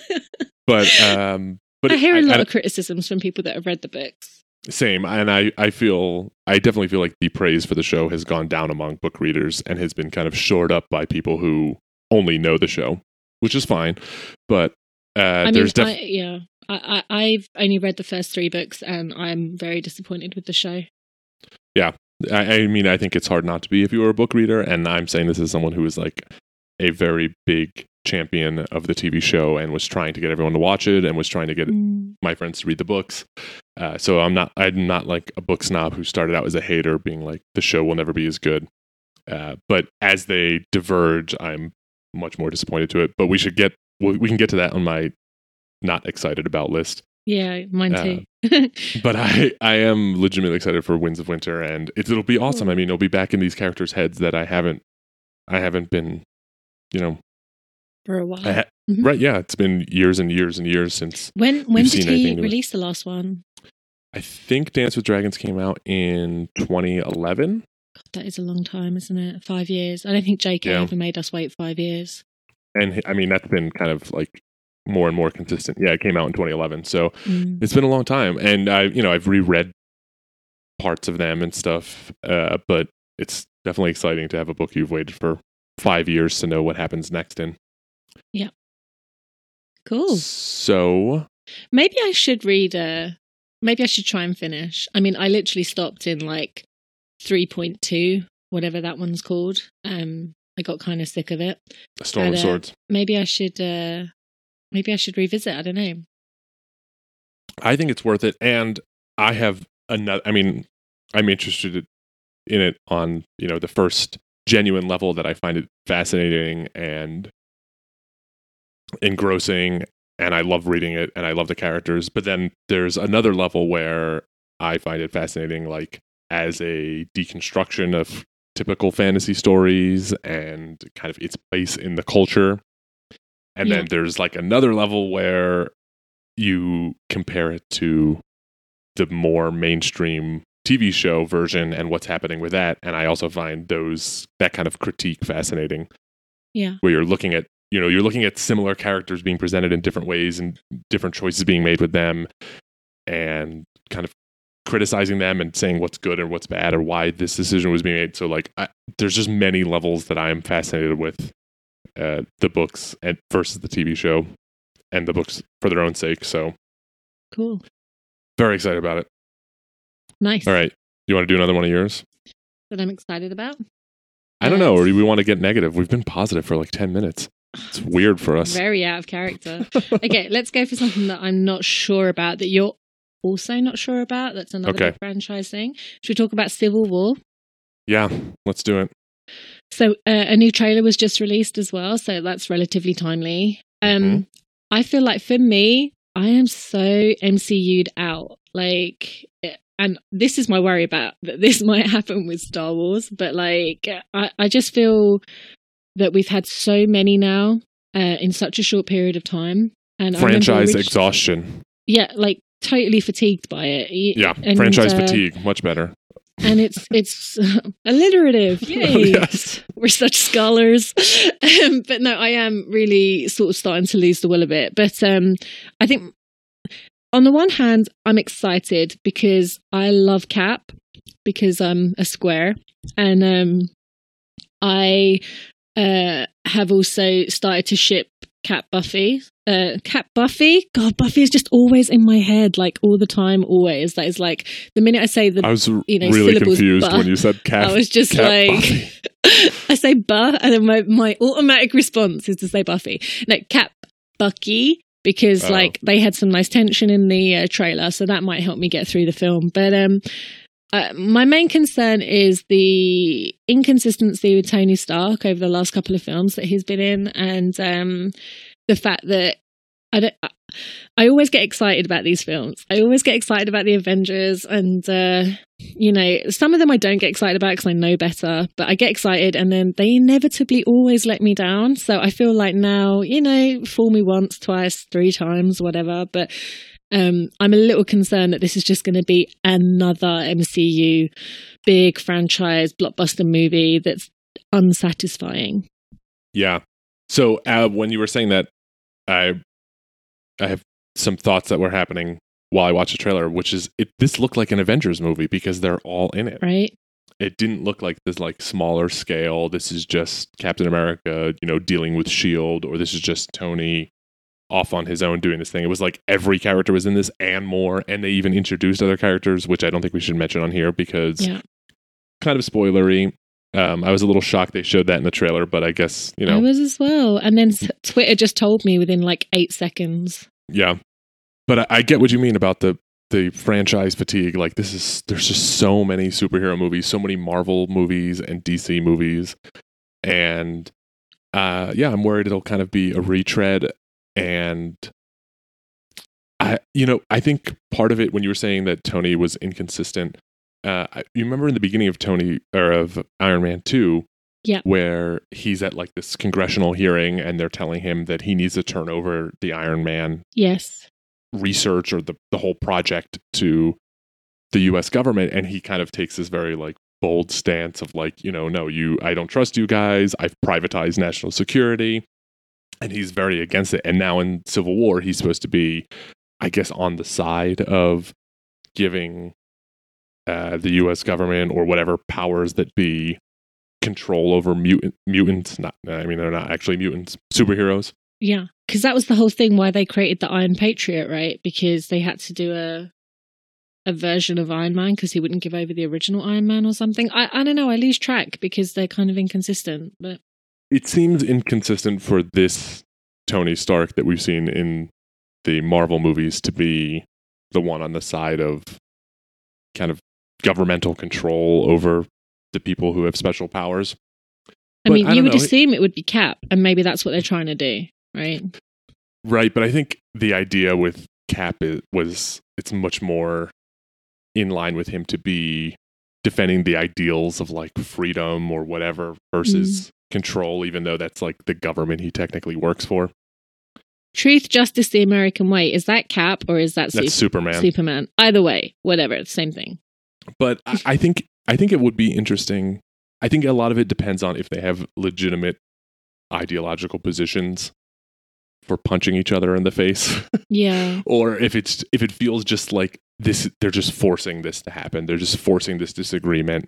but um, but I hear a a lot of criticisms from people that have read the books. Same, and I, I feel I definitely feel like the praise for the show has gone down among book readers and has been kind of shored up by people who only know the show, which is fine. But uh, I mean, there's I, definitely yeah, I, I, I've only read the first three books, and I'm very disappointed with the show. I, I mean I think it's hard not to be if you were a book reader, and I'm saying this as someone who is like a very big champion of the T V show and was trying to get everyone to watch it and was trying to get Mm. my friends to read the books. Uh, so I'm not I'm not like a book snob who started out as a hater, being like the show will never be as good. Uh, but as they diverge, I'm much more disappointed to it. But we should get we we can get to that on my not excited about list. Yeah, mine Uh, too. But I I am legitimately excited for Winds of Winter, and it, it'll be awesome. Cool. I mean, it'll be back in these characters' heads that I haven't I haven't been, you know, For a while. I ha- Mhm. right? Yeah, it's been years and years and years since. when when you've did seen he anything to it. release the last one? I think Dance with Dragons came out in twenty eleven. God, that is a long time, isn't it? Five years. I don't think J K Yeah. ever made us wait five years. And I mean, that's been kind of like more and more consistent. Yeah, it came out in twenty eleven. So Mm. it's been a long time. And I, you know, I've reread parts of them and stuff. Uh, but it's definitely exciting to have a book you've waited for five years to know what happens next in. Cool. So, Maybe I should read. Uh, maybe I should try and finish. I mean, I literally stopped in like three point two, whatever that one's called. Um, I got kind of sick of it. A Storm But, of uh, Swords. Maybe I should. Uh, maybe I should revisit. I don't know. I think it's worth it. And I have another, I mean, I'm interested in it on, you know, the first genuine level that I find it fascinating and engrossing, and I love reading it and I love the characters. But then there's another level where I find it fascinating, like as a deconstruction of typical fantasy stories and kind of its place in the culture. And Yeah. then there's like another level where you compare it to the more mainstream T V show version and what's happening with that. And I also find those, that kind of critique fascinating, Yeah. where you're looking at, you know, you're looking at similar characters being presented in different ways and different choices being made with them, and kind of criticizing them and saying what's good or what's bad or why this decision was being made. So like, I, there's just many levels that I'm fascinated with uh, the books and versus the T V show, and the books for their own sake. So Cool. very excited about it. Nice. All right. You want to do another one of yours? That I'm excited about. I don't know. Uh, Or do we want to get negative? We've been positive for like ten minutes. It's weird for us. Very out of character. Okay, let's go for something that I'm not sure about, that you're also not sure about. That's another Okay. big franchise thing. Should we talk about Civil War? Yeah, let's do it. So uh, a new trailer was just released as well, so that's relatively timely. Um, mm-hmm. I feel like for me, I am so M C U'd out. Like, and this is my worry about that this might happen with Star Wars, but like, I, I just feel that we've had so many now uh, in such a short period of time. And franchise orig- exhaustion. Yeah, like totally fatigued by it. Yeah, and, franchise uh, fatigue, much better. And it's it's uh, alliterative. Yay! Yes. We're such scholars. um, but no, I am really sort of starting to lose the will a bit. But um, I think on the one hand, I'm excited because I love Cap because I'm a square, and um, I uh, have also started to ship Cat Buffy. Uh, Cat Buffy? God, Buffy is just always in my head, like all the time, always. That is like, the minute I say the, I was you know, really syllables, confused buh, when you said cat. I was just cat like, I say buh, and then my, my automatic response is to say Buffy. No, Cat Bucky, because oh. like they had some nice tension in the uh, trailer, so that might help me get through the film. But um, uh, my main concern is the inconsistency with Tony Stark over the last couple of films that he's been in, and um, the fact that I don't. I always get excited about these films. I always get excited about the Avengers, and uh, you know, some of them I don't get excited about because I know better. But I get excited, and then they inevitably always let me down. So I feel like now, you know, fool me once, twice, three times, whatever. But um, I'm a little concerned that this is just going to be another M C U big franchise blockbuster movie that's unsatisfying. Yeah. So uh, when you were saying that, I. I have some thoughts that were happening while I watched the trailer, which is it. This looked like an Avengers movie because they're all in it. Right. It didn't look like this like smaller scale. This is just Captain America, you know, dealing with S H I E L D, or this is just Tony off on his own doing this thing. It was like every character was in this and more, and they even introduced other characters, which I don't think we should mention on here because yeah. kind of spoilery. Um, I was a little shocked they showed that in the trailer, but I guess, you know. I was as well. And then Twitter just told me within like eight seconds. Yeah. But I, I get what you mean about the, the franchise fatigue. Like, this is, there's just so many superhero movies, so many Marvel movies and D C movies. And uh, yeah, I'm worried it'll kind of be a retread. And I, you know, I think part of it, when you were saying that Tony was inconsistent, Uh, you remember in the beginning of Tony or of Iron Man two, yeah, where he's at like this congressional hearing and they're telling him that he needs to turn over the Iron Man yes research or the, the whole project to the U S government, and he kind of takes this very like bold stance of like, you know, no, you, I don't trust you guys. I've privatized national security, and he's very against it. And now in Civil War, he's supposed to be, I guess, on the side of giving Uh, the U S government or whatever powers that be control over mutant mutants. Not, I mean, they're not actually mutants, superheroes. Yeah, because that was the whole thing why they created the Iron Patriot, right? Because they had to do a a version of Iron Man because he wouldn't give over the original Iron Man or something. I I don't know. I lose track because they're kind of inconsistent. But it seems inconsistent for this Tony Stark that we've seen in the Marvel movies to be the one on the side of kind of governmental control over the people who have special powers. I but mean, I you would know. assume it would be Cap, and maybe that's what they're trying to do, right? Right, but I think the idea with Cap is, was it's much more in line with him to be defending the ideals of like freedom or whatever versus mm. control, even though that's like the government he technically works for. Truth, justice, the American way. Is that Cap or is that that's Super- Superman? Superman. Either way, whatever, it's the same thing. But I, I think I think it would be interesting. I think a lot of it depends on if they have legitimate ideological positions for punching each other in the face. Yeah. Or if it's if it feels just like this, they're just forcing this to happen. They're just forcing this disagreement.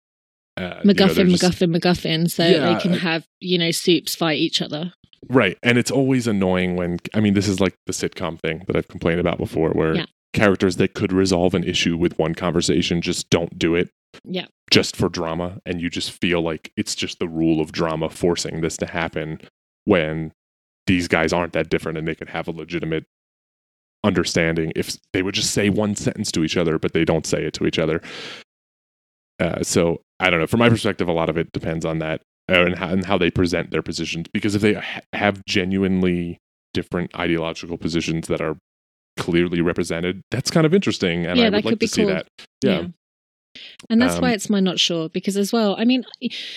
Uh, MacGuffin, you know, just, MacGuffin, MacGuffin, so yeah, they can have, you know, soups fight each other. Right. And it's always annoying when, I mean, this is like the sitcom thing that I've complained about before, where yeah. characters that could resolve an issue with one conversation just don't do it. Yeah. Just for drama. And you just feel like it's just the rule of drama forcing this to happen when these guys aren't that different and they could have a legitimate understanding if they would just say one sentence to each other, but they don't say it to each other. Uh, so I don't know. From my perspective, a lot of it depends on that uh, and, how, and how they present their positions. Because if they ha- have genuinely different ideological positions that are clearly represented, that's kind of interesting. And yeah, I that would could like be to see cool. that. Yeah. yeah. And that's Um, why it's my not sure. Because as well, I mean,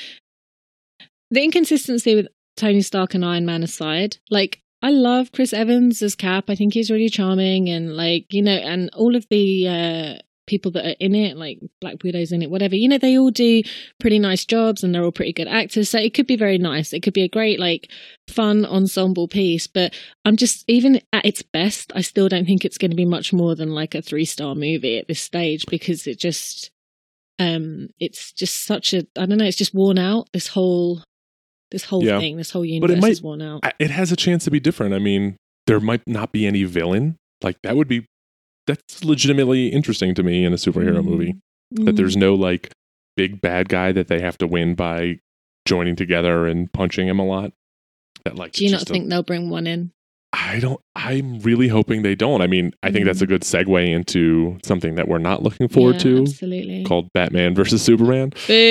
the inconsistency with Tony Stark and Iron Man aside, like, I love Chris Evans as Cap. I think he's really charming, and like, you know, and all of the uh, people that are in it, like Black Widow's in it, whatever, you know, they all do pretty nice jobs and they're all pretty good actors. So it could be very nice. It could be a great, like, fun ensemble piece. But I'm just, even at its best, I still don't think it's going to be much more than like a three star movie at this stage, because it just, um, it's just such a, I don't know, it's just worn out. This whole. This whole Yeah. thing, this whole universe might- is worn out. I- it has a chance to be different. I mean, there might not be any villain. Like, that would be, that's legitimately interesting to me in a superhero Mm. movie. That there's no, like, big bad guy that they have to win by joining together and punching him a lot. That, like, Do you it's not just a- think they'll bring one in? I don't, I'm really hoping they don't. I mean, I think Mm. that's a good segue into something that we're not looking forward Yeah, to, absolutely. called Batman versus Superman.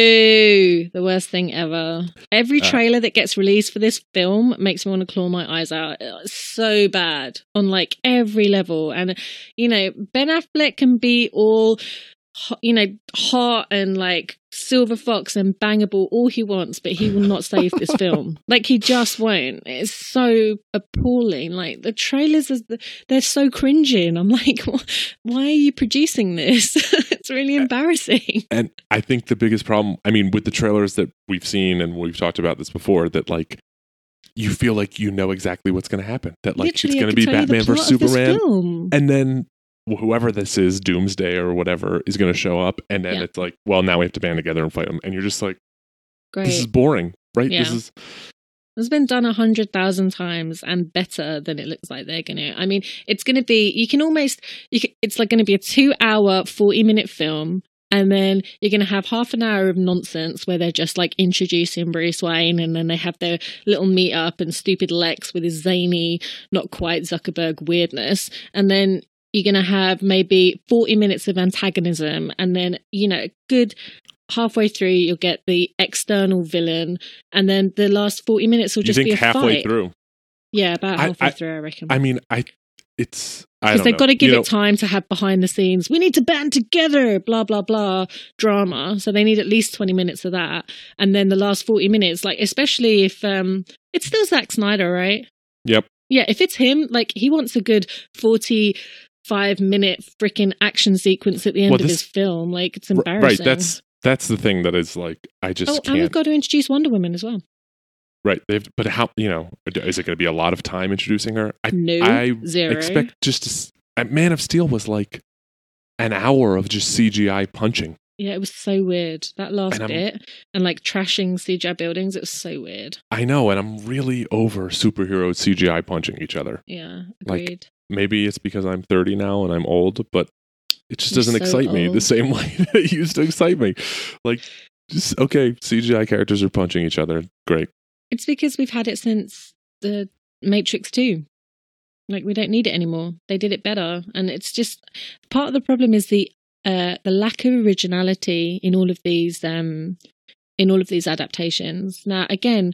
Boo! The worst thing ever. Every Uh, trailer that gets released for this film makes me want to claw my eyes out. It's so bad on like every level. And, you know, Ben Affleck can be all, ho- you know, hot and like Silver Fox and bangable all he wants, but he will not save this film. Like, he just won't. It's so appalling. Like, the trailers, are, they're so cringy. And I'm like, why are you producing this? It's really embarrassing. And I think the biggest problem, I mean, with the trailers that we've seen, and we've talked about this before, that like, you feel like you know exactly what's going to happen. That like, Literally, it's I going to could be tell you the Batman versus plot of this Superman. film. And then whoever this is, Doomsday or whatever, is going to show up. And then Yeah. it's like, well, now we have to band together and fight them. And you're just like, Great. this is boring, right? Yeah. This is, It's been done a hundred thousand times and better than it looks like they're gonna. I mean, it's gonna be. You can almost. You can, it's like gonna be a two-hour, forty-minute film, and then you're gonna have half an hour of nonsense where they're just like introducing Bruce Wayne, and then they have their little meet up and stupid Lex with his zany, not quite Zuckerberg weirdness, and then you're gonna have maybe forty minutes of antagonism, and then you know, good. Halfway through, you'll get the external villain, and then the last forty minutes will you just think be a halfway fight. through. Yeah, about I- halfway I- through, I reckon. I mean, I, it's, I Because don't they've know. got to give You it know, time to have behind the scenes. We need to band together, blah blah blah, drama. So they need at least twenty minutes of that, and then the last forty minutes, like especially if um, it's still Zack Snyder, right? Yep. Yeah, if it's him, like he wants a good forty-five minute freaking action sequence at the end Well, of this- his film. Like it's r- embarrassing. Right. That's, that's the thing that is like, I just oh, can't. and we've got to introduce Wonder Woman as well. Right. They've, but how, you know, is it going to be a lot of time introducing her? I, No, I zero. expect just to, s- uh, Man of Steel was like an hour of just C G I punching. Yeah, it was so weird. That last And I'm- bit and like trashing C G I buildings, it was so weird. I know. And I'm really over superhero C G I punching each other. Yeah, Like, agreed. Maybe it's because I'm thirty now and I'm old, but it just You're doesn't so excite me the old. same way that it used to excite me. Like, just, okay, C G I characters are punching each other. Great. It's because we've had it since the Matrix two. Like we don't need it anymore. They did it better, and it's just part of the problem is the uh, the lack of originality in all of these um, in all of these adaptations. Now, again,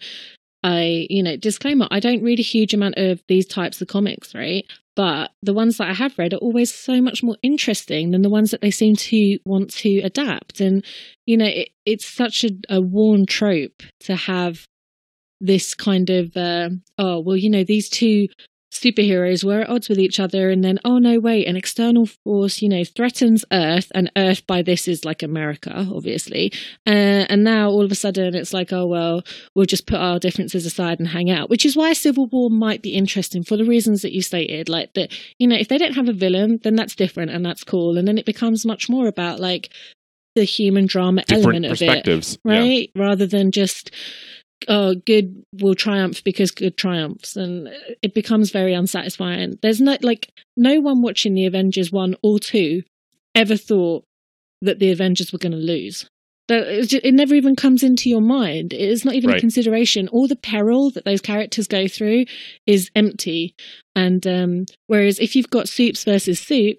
I you know disclaimer: I don't read a huge amount of these types of comics, right? But the ones that I have read are always so much more interesting than the ones that they seem to want to adapt. And you know, it, it's such a, a worn trope to have this kind of uh, oh well you know these two superheroes were at odds with each other, and then oh no wait an external force you know threatens Earth, and Earth by this is like America obviously, uh, and now all of a sudden it's like oh well we'll just put our differences aside and hang out, which is why Civil War might be interesting for the reasons that you stated, like that you know if they don't have a villain then that's different and that's cool, and then it becomes much more about like the human drama Different element of it, perspectives. Yeah. right? Rather than just, oh, good will triumph because good triumphs. And it becomes very unsatisfying. There's no, like, no one watching the Avengers one or two ever thought that the Avengers were going to lose. It, just, it never even comes into your mind. It is not even Right. a consideration. All the peril that those characters go through is empty. And um, whereas if you've got soups versus soups,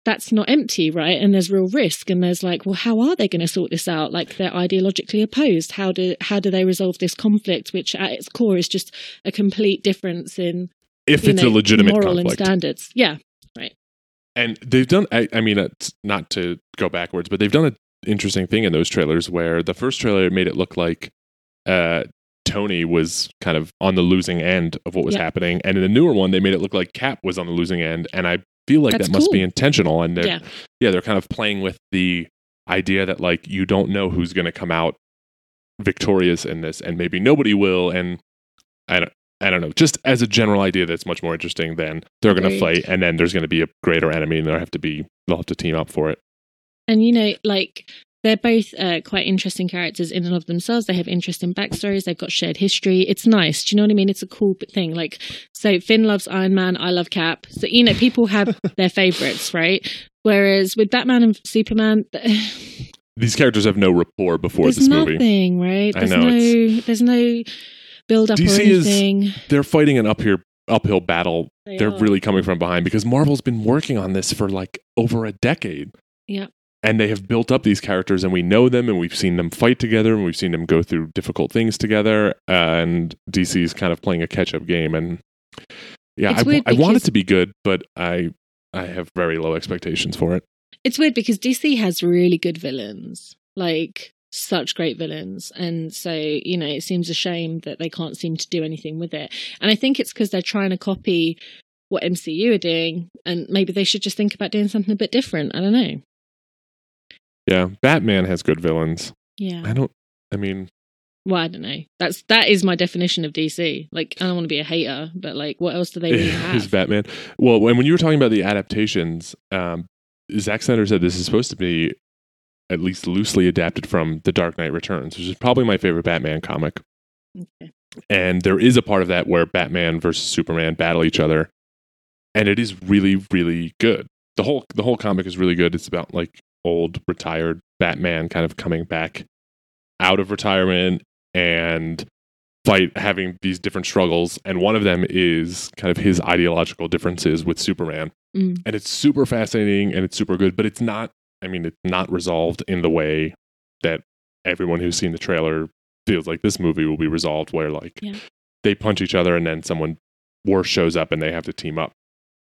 that's not empty, right? And there's real risk, and there's like, well, how are they going to sort this out? Like, they're ideologically opposed. How do how do they resolve this conflict, which at its core is just a complete difference in if it's know, a legitimate moral conflict. and standards? Yeah, right. And they've done. I, I mean, it's not to go backwards, but they've done an interesting thing in those trailers where the first trailer made it look like uh, Tony was kind of on the losing end of what was yeah. happening, and in the newer one, they made it look like Cap was on the losing end, and I. feel like That's that must cool. be intentional, and they're yeah. yeah they're kind of playing with the idea that like you don't know who's going to come out victorious in this, and maybe nobody will, and I don't I don't know, just as a general idea that's much more interesting than they're going to fight and then there's going to be a greater enemy and they'll have to be they'll have to team up for it. And you know, like they're both uh, quite interesting characters in and of themselves. They have interesting backstories. They've got shared history. It's nice. Do you know what I mean? It's a cool thing. Like, so Finn loves Iron Man. I love Cap. So, you know, people have their favorites, right? Whereas with Batman and Superman, these characters have no rapport before there's this movie. Nothing, right? There's I know. No, it's... There's no build up D C or anything. Is, they're fighting an uphill, uphill battle. They they're are. really coming from behind because Marvel's been working on this for like over a decade. Yeah. And they have built up these characters and we know them and we've seen them fight together and we've seen them go through difficult things together. Uh, and D C is kind of playing a catch up game. And yeah, I, I want it to be good, but I I have very low expectations for it. It's weird because D C has really good villains, like such great villains. And so, you know, it seems a shame that they can't seem to do anything with it. And I think it's because they're trying to copy what M C U are doing. And maybe they should just think about doing something a bit different. I don't know. Yeah, Batman has good villains. Yeah. I don't, I mean... Well, I don't know. That's, that is my definition of D C. Like, I don't want to be a hater, but like, what else do they really have? Is Batman. Well, when, when you were talking about the adaptations, um, Zack Snyder said this is supposed to be at least loosely adapted from The Dark Knight Returns, which is probably my favorite Batman comic. Okay. And there is a part of that where Batman versus Superman battle each other. And it is really, really good. The whole, the whole comic is really good. It's about like old retired Batman kind of coming back out of retirement and fight having these different struggles, and one of them is kind of his ideological differences with Superman. Mm. And it's super fascinating and it's super good, but it's not, I mean, it's not resolved in the way that everyone who's seen the trailer feels like this movie will be resolved, where like yeah. they punch each other and then someone worse shows up and they have to team up.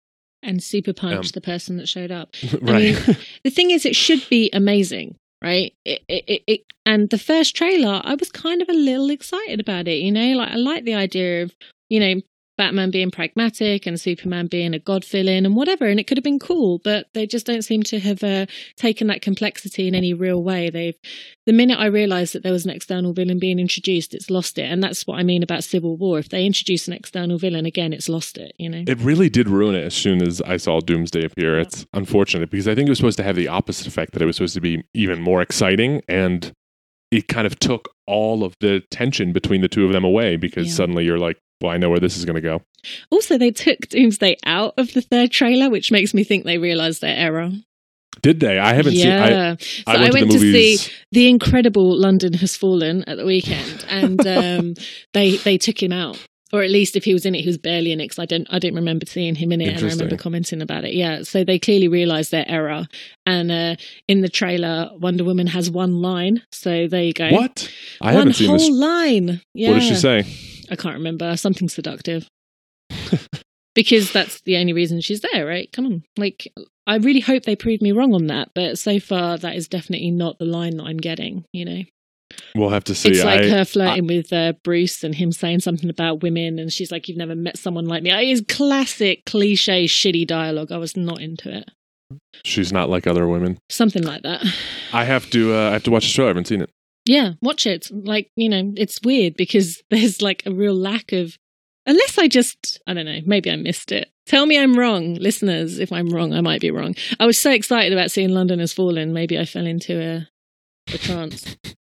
And super punch Um, the person that showed up. Right. I mean, the thing is, it should be amazing, right? It, it, it, it, and the first trailer, I was kind of a little excited about it, you know? Like, I like the idea of, you know, Batman being pragmatic and Superman being a god villain and whatever, and it could have been cool, but they just don't seem to have uh, taken that complexity in any real way. They've, the minute I realised that there was an external villain being introduced, it's lost it, and that's what I mean about Civil War. If they introduce an external villain again, it's lost it, you know? It really did ruin it as soon as I saw Doomsday appear. Yeah. It's unfortunate because I think it was supposed to have the opposite effect, that it was supposed to be even more exciting, and it kind of took all of the tension between the two of them away because Yeah. suddenly you're like, well, I know where this is going to go. Also, they took Doomsday out of the third trailer, which makes me think they realised their error. Did they? I haven't yeah. seen. I, I, I went, so I went to, to, the see movies. The Incredible London Has Fallen at the weekend, and um, they they took him out, or at least if he was in it, he was barely in it. Because I don't I don't remember seeing him in it, and I remember commenting about it. Yeah, so they clearly realised their error. And uh, in the trailer, Wonder Woman has one line. So there you go. What? I one haven't seen whole this. line. Yeah. What does she say? I can't remember. Something seductive. Because that's the only reason she's there, right? Come on. Like, I really hope they prove me wrong on that, but so far that is definitely not the line that I'm getting, you know? We'll have to see. It's like I, her flirting I, with uh, Bruce and him saying something about women, and she's like, you've never met someone like me. It is classic, cliche, shitty dialogue. I was not into it. She's not like other women. Something like that. I have to uh, I have to watch the show. I haven't seen it. Yeah, watch it. Like, you know, it's weird because there's like a real lack of, unless I just, I don't know, maybe I missed it. Tell me I'm wrong, listeners. If I'm wrong, I might be wrong. I was so excited about seeing London Has Fallen. Maybe I fell into a, a trance.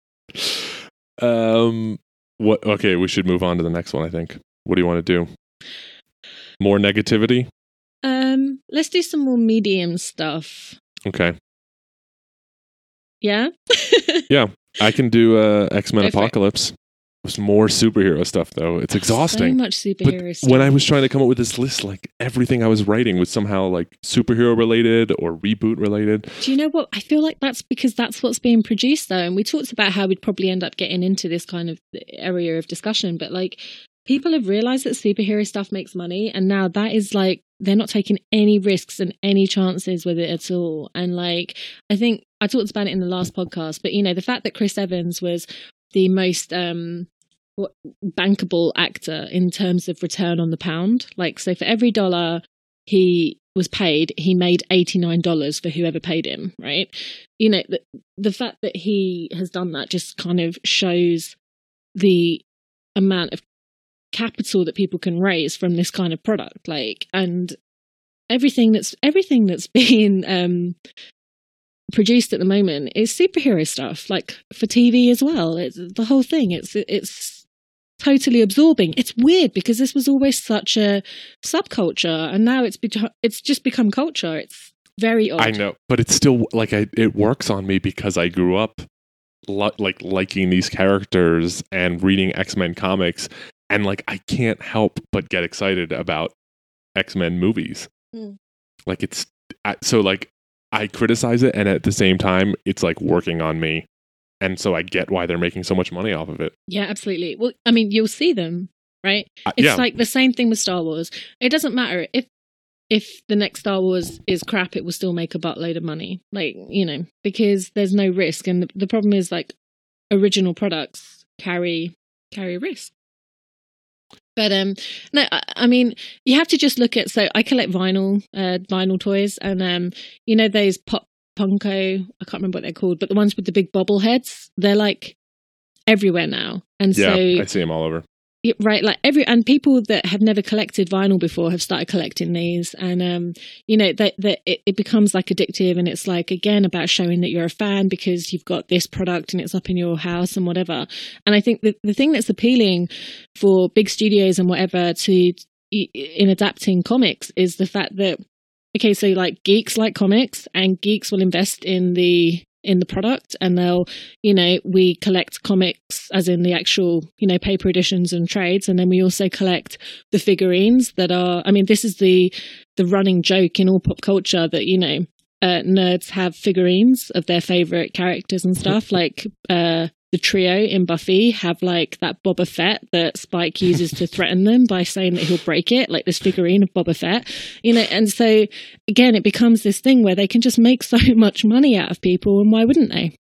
Um, what? Okay, we should move on to the next one, I think. What do you want to do? More negativity? Um, let's do some more medium stuff. Okay. Yeah? Yeah. I can do uh, X-Men Go for it. Apocalypse. was more superhero stuff, though. It's exhausting. So much superhero but stuff. When I was trying to come up with this list, like everything I was writing was somehow like superhero related or reboot related. Do you know what? I feel like that's because that's what's being produced, though. And we talked about how we'd probably end up getting into this kind of area of discussion. But like, people have realized that superhero stuff makes money. And now that is like, they're not taking any risks and any chances with it at all. And like, I think I talked about it in the last podcast, but you know, the fact that Chris Evans was the most um, what, bankable actor in terms of return on the pound. Like, so for every dollar he was paid, he made eighty-nine dollars for whoever paid him, right? You know, the, the fact that he has done that just kind of shows the amount of capital that people can raise from this kind of product. Like, and everything that's everything that's being um produced at the moment is superhero stuff, like for T V as well. It's the whole thing. It's it's totally absorbing. It's weird because this was always such a subculture, and now it's be- it's just become culture. It's very odd. I know, but it's still like I, it works on me because I grew up li- like liking these characters and reading X-Men comics. And, like, I can't help but get excited about X-Men movies. Mm. Like, it's... I, so, like, I criticize it, and at the same time, it's, like, working on me. And so I get why they're making so much money off of it. Yeah, absolutely. Well, I mean, you'll see them, right? Uh, it's yeah. like the same thing with Star Wars. It doesn't matter. If if the next Star Wars is crap, it will still make a buttload of money. Like, you know, because there's no risk. And the, the problem is, like, original products carry carry risk. But um, no, I, I mean, you have to just look at. So I collect vinyl, uh, vinyl toys, and um, you know those Pop Punko. I can't remember what they're called, but the ones with the big bobbleheads. They're like everywhere now, and yeah, so I see them all over. Right, like every and people that have never collected vinyl before have started collecting these, and um, you know that that it, it becomes like addictive, and it's like again about showing that you're a fan because you've got this product and it's up in your house and whatever. And I think the the thing that's appealing for big studios and whatever to in adapting comics is the fact that okay, so like geeks like comics, and geeks will invest in the in the product, and they'll, you know, we collect comics as in the actual, you know, paper editions and trades, and then we also collect the figurines that are, I mean, this is the the running joke in all pop culture that, you know, uh, nerds have figurines of their favorite characters and stuff. Like uh, the trio in Buffy have like that Boba Fett that Spike uses to threaten them by saying that he'll break it, like this figurine of Boba Fett, you know. And so again, it becomes this thing where they can just make so much money out of people, and why wouldn't they?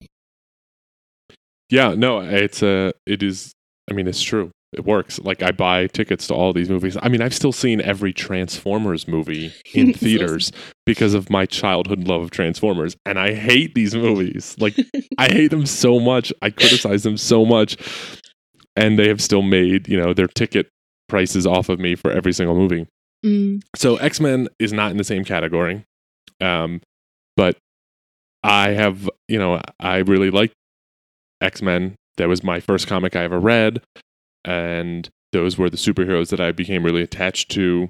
Yeah, no, it's a, uh, it is. I mean, it's true. It works. Like, I buy tickets to all these movies. I mean, I've still seen every Transformers movie in theaters awesome. Because of my childhood love of Transformers. And I hate these movies. Like, I hate them so much. I criticize them so much. And they have still made, you know, their ticket prices off of me for every single movie. Mm. So X-Men is not in the same category. Um, but I have, you know, I really like X-Men. That was my first comic I ever read. And those were the superheroes that I became really attached to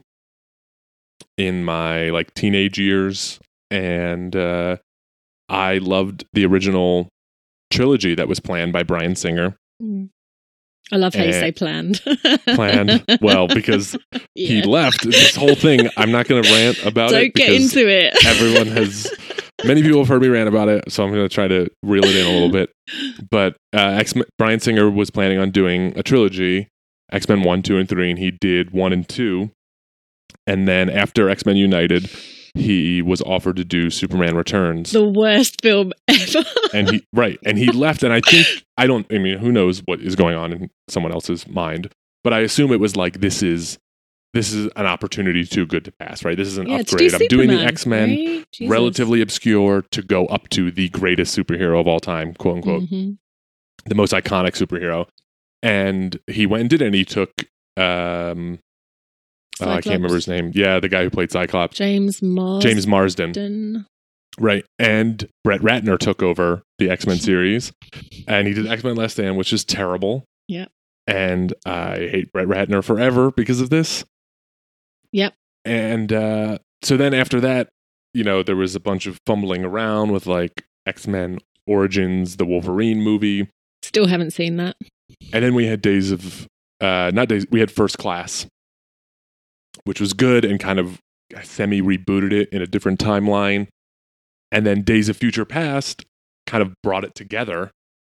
in my like teenage years. And uh, I loved the original trilogy that was planned by Bryan Singer. Mm. I love how and you say planned. Planned. Well, because yeah. he left this whole thing. I'm not going to rant about Don't it. Don't get into it. Everyone has... Many people have heard me rant about it, so I'm going to try to reel it in a little bit. But uh, X-Men, Bryan Singer was planning on doing a trilogy, X-Men one, two, and three, and he did one and two. And then after X-Men United, he was offered to do Superman Returns. The worst film ever. and he Right, and he left, and I think, I don't, I mean, who knows what is going on in someone else's mind, but I assume it was like, this is... This is an opportunity too good to pass, right? This is an yeah, upgrade. I'm doing the X-Men, right? relatively obscure, to go up to the greatest superhero of all time, quote unquote, mm-hmm. the most iconic superhero. And he went and did it, and he took, um, oh, I can't remember his name. Yeah, the guy who played Cyclops. James Marsden. James Marsden. Right. And Brett Ratner took over the X-Men series, and he did X-Men Last Stand, which is terrible. Yeah. And I hate Brett Ratner forever because of this. Yep. And uh, so then after that, you know, there was a bunch of fumbling around with like X-Men Origins, the Wolverine movie. Still haven't seen that. And then we had Days of, uh, not Days, we had First Class, which was good and kind of semi-rebooted it in a different timeline. And then Days of Future Past kind of brought it together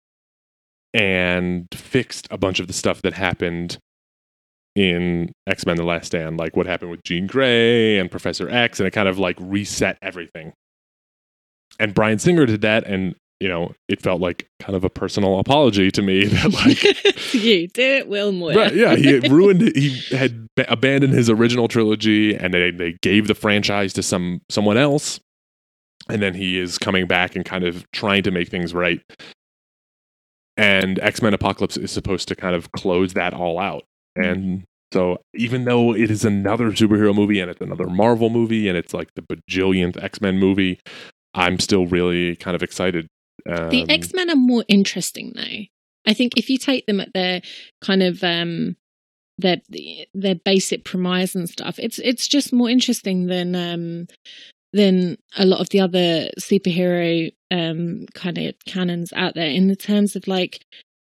and fixed a bunch of the stuff that happened in X-Men The Last Stand, like what happened with Jean Grey and Professor X, and it kind of like reset everything. And Bryan Singer did that, and you know, it felt like kind of a personal apology to me that like you do it, Will Moyer. Right, yeah, he ruined it. He had b- abandoned his original trilogy, and they they gave the franchise to some someone else, and then he is coming back and kind of trying to make things right. And X-Men Apocalypse is supposed to kind of close that all out. And so even though it is another superhero movie and it's another Marvel movie and it's like the bajillionth X-Men movie, I'm still really kind of excited. Um, the X-Men are more interesting though. I think if you take them at their kind of um, their their basic premise and stuff, it's it's just more interesting than um, than a lot of the other superhero um, kind of canons out there in the terms of like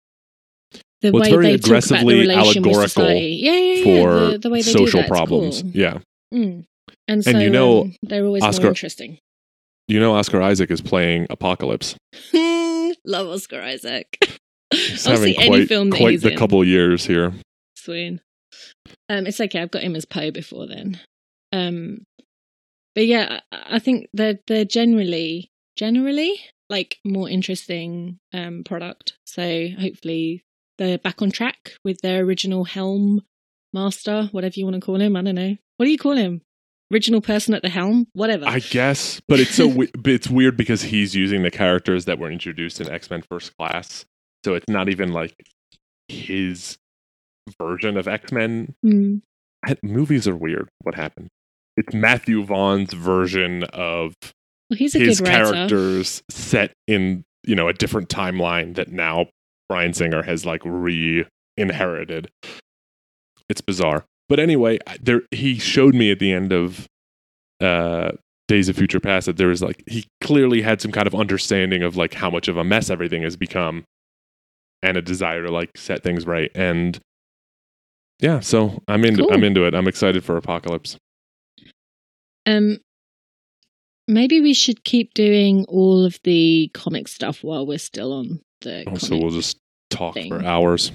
the well, way it's very they aggressively talk about the relation with allegorical society. Yeah, yeah, yeah. for the, the way they social do that, problems. cool. Yeah. Mm. And so and you know, um, they're always Oscar, more interesting. You know, Oscar Isaac is playing Apocalypse. Love Oscar Isaac. He's I'll having see quite, any film that quite he's the in. couple years here. Swoon. Um, it's okay. I've got him as Poe before then. Um, but yeah, I, I think they're they're generally generally like more interesting um product. So hopefully they're back on track with their original helm master, whatever you want to call him. I don't know. What do you call him? Original person at the helm? Whatever. I guess, but it's so we- it's weird because he's using the characters that were introduced in X-Men First Class, so it's not even like his version of X-Men. Mm. I, movies are weird. What happened? It's Matthew Vaughn's version of well, he's a his good writer. characters set in, you know, a different timeline that now Bryan Singer has like re-inherited. It's bizarre. But anyway, there he showed me at the end of uh, Days of Future Past that there was like he clearly had some kind of understanding of like how much of a mess everything has become, and a desire to like set things right. And yeah, so I'm into cool. I'm into it. I'm excited for Apocalypse. Um, maybe we should keep doing all of the comic stuff while we're still on the. Oh, so we'll just talk thing. for hours.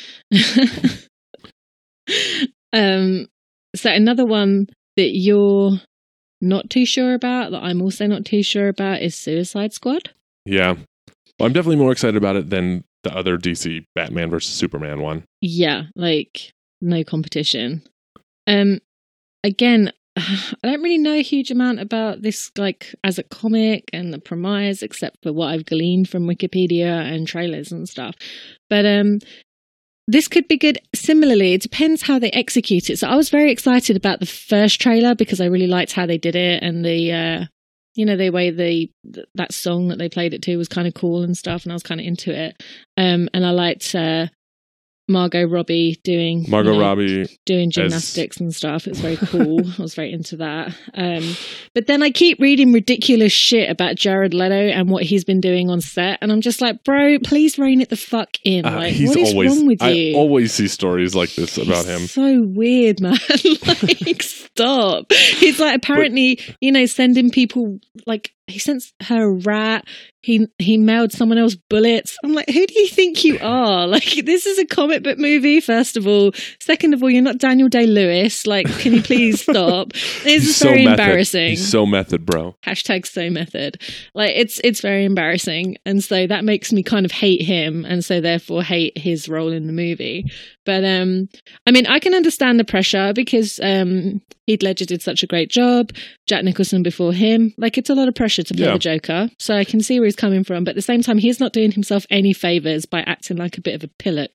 Um, so another one that you're not too sure about, that I'm also not too sure about, is Suicide Squad. Yeah. Well, I'm definitely more excited about it than the other D C Batman versus Superman one. Yeah, like no competition. Um, again, I don't really know a huge amount about this, like as a comic and the premise, except for what I've gleaned from Wikipedia and trailers and stuff. But um. This could be good. Similarly, it depends how they execute it. So I was very excited about the first trailer because I really liked how they did it, and the, uh, you know, the way they that song that they played it to was kind of cool and stuff, and I was kind of into it. Um, and I liked uh, Margot Robbie doing Margot you know, Robbie doing gymnastics as... and stuff. It was very cool. I was very into that. Um, but then I keep reading ridiculous shit about Jared Leto and what he's been doing on set, and I'm just like, bro, please rein it the fuck in. Uh, like, he's what is always, wrong with you? I always see stories like this about he's him. So weird, man. Like, stop. He's like apparently, but, you know, sending people like he sent her a rat. He he mailed someone else bullets. I'm like, who do you think you are? Like, this is a comic book movie, first of all. Second of all, you're not Daniel Day-Lewis. Like, can you please stop? It's just so very method. embarrassing. He's so method, bro. Hashtag so method. Like, it's it's very embarrassing. And so that makes me kind of hate him, and so therefore hate his role in the movie. But, um, I mean, I can understand the pressure because um, Heath Ledger did such a great job. Jack Nicholson before him. Like, it's a lot of pressure to play yeah. the Joker. So I can see where he's coming from. But at the same time, he's not doing himself any favours by acting like a bit of a pillock.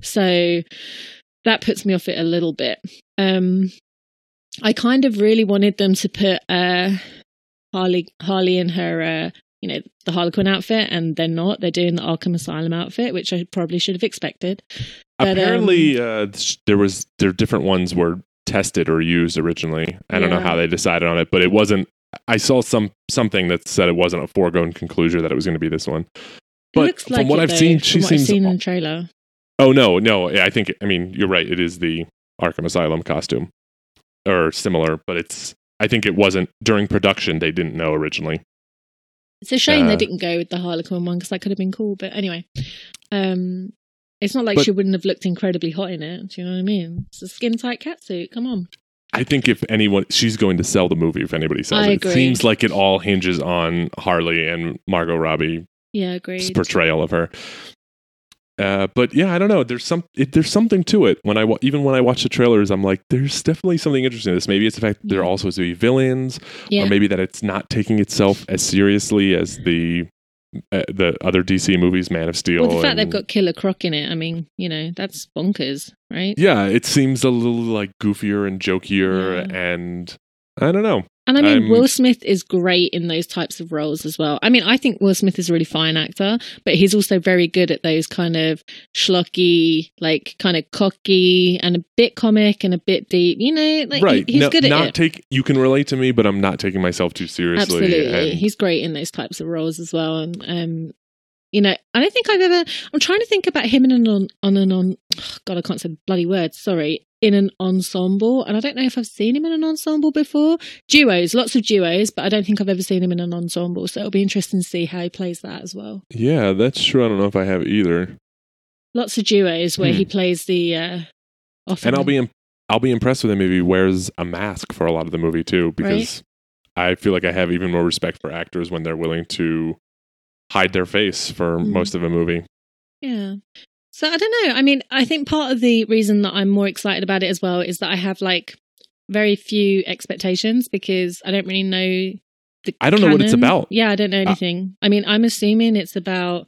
So that puts me off it a little bit. Um, I kind of really wanted them to put uh, Harley Harley in her, uh, you know, the Harlequin outfit, and they're not. They're doing the Arkham Asylum outfit, which I probably should have expected. But, Apparently, um, uh, there was there different ones were tested or used originally. I don't yeah. know how they decided on it, but it wasn't. I saw some something that said it wasn't a foregone conclusion that it was going to be this one. But it looks like from what it, I've though, seen, from she what seems I've seen in the trailer. Oh no, no. I think I mean you're right. It is the Arkham Asylum costume or similar, but it's. I think it wasn't during production. They didn't know originally. It's a shame Uh, they didn't go with the Harlequin one because that could have been cool. But anyway, um, it's not like But- she wouldn't have looked incredibly hot in it. Do you know what I mean? It's a skin tight catsuit. Come on. I think if anyone, she's going to sell the movie if anybody sells I it. agree. It seems like it all hinges on Harley and Margot Robbie's Yeah, agreed. portrayal of her. Uh, but yeah, I don't know. There's some, it, there's something to it. When I wa- even when I watch the trailers, I'm like, there's definitely something interesting in this. Maybe it's the fact that they're Yeah. all supposed to be villains, Yeah. or maybe that it's not taking itself as seriously as the uh, the other D C movies, Man of Steel. Well, the fact and- they've got Killer Croc in it, I mean, you know, that's bonkers, right? yeah, it seems a little like goofier and jokier, Yeah. and I don't know. And I mean, I'm- Will Smith is great in those types of roles as well. I mean, I think Will Smith is a really fine actor, but he's also very good at those kind of schlocky, like kind of cocky and a bit comic and a bit deep. You know, like Right? he- he's no, good at not it. take. You can relate to me, but I'm not taking myself too seriously. Absolutely, and- he's great in those types of roles as well. And um, you know, I don't think I've ever. I'm trying to think about him in an on, on an on. Oh God, I can't say the bloody words. Sorry. In an ensemble, and I don't know if I've seen him in an ensemble before. Duos, lots of duos, but I don't think I've ever seen him in an ensemble. So it'll be interesting to see how he plays that as well. yeah, that's true. I don't know if I have either. Lots of duos where Hmm. he plays the. Uh, often, And I'll be im- I'll be impressed with him if he wears a mask for a lot of the movie too, because I feel like I have even more respect for actors when they're willing to hide their face for Mm. most of a movie. Yeah. So I don't know. I mean, I think part of the reason that I'm more excited about it as well is that I have like very few expectations because I don't really know the I don't know what it's canon. about. Yeah, I don't know anything. I mean, I'm assuming it's about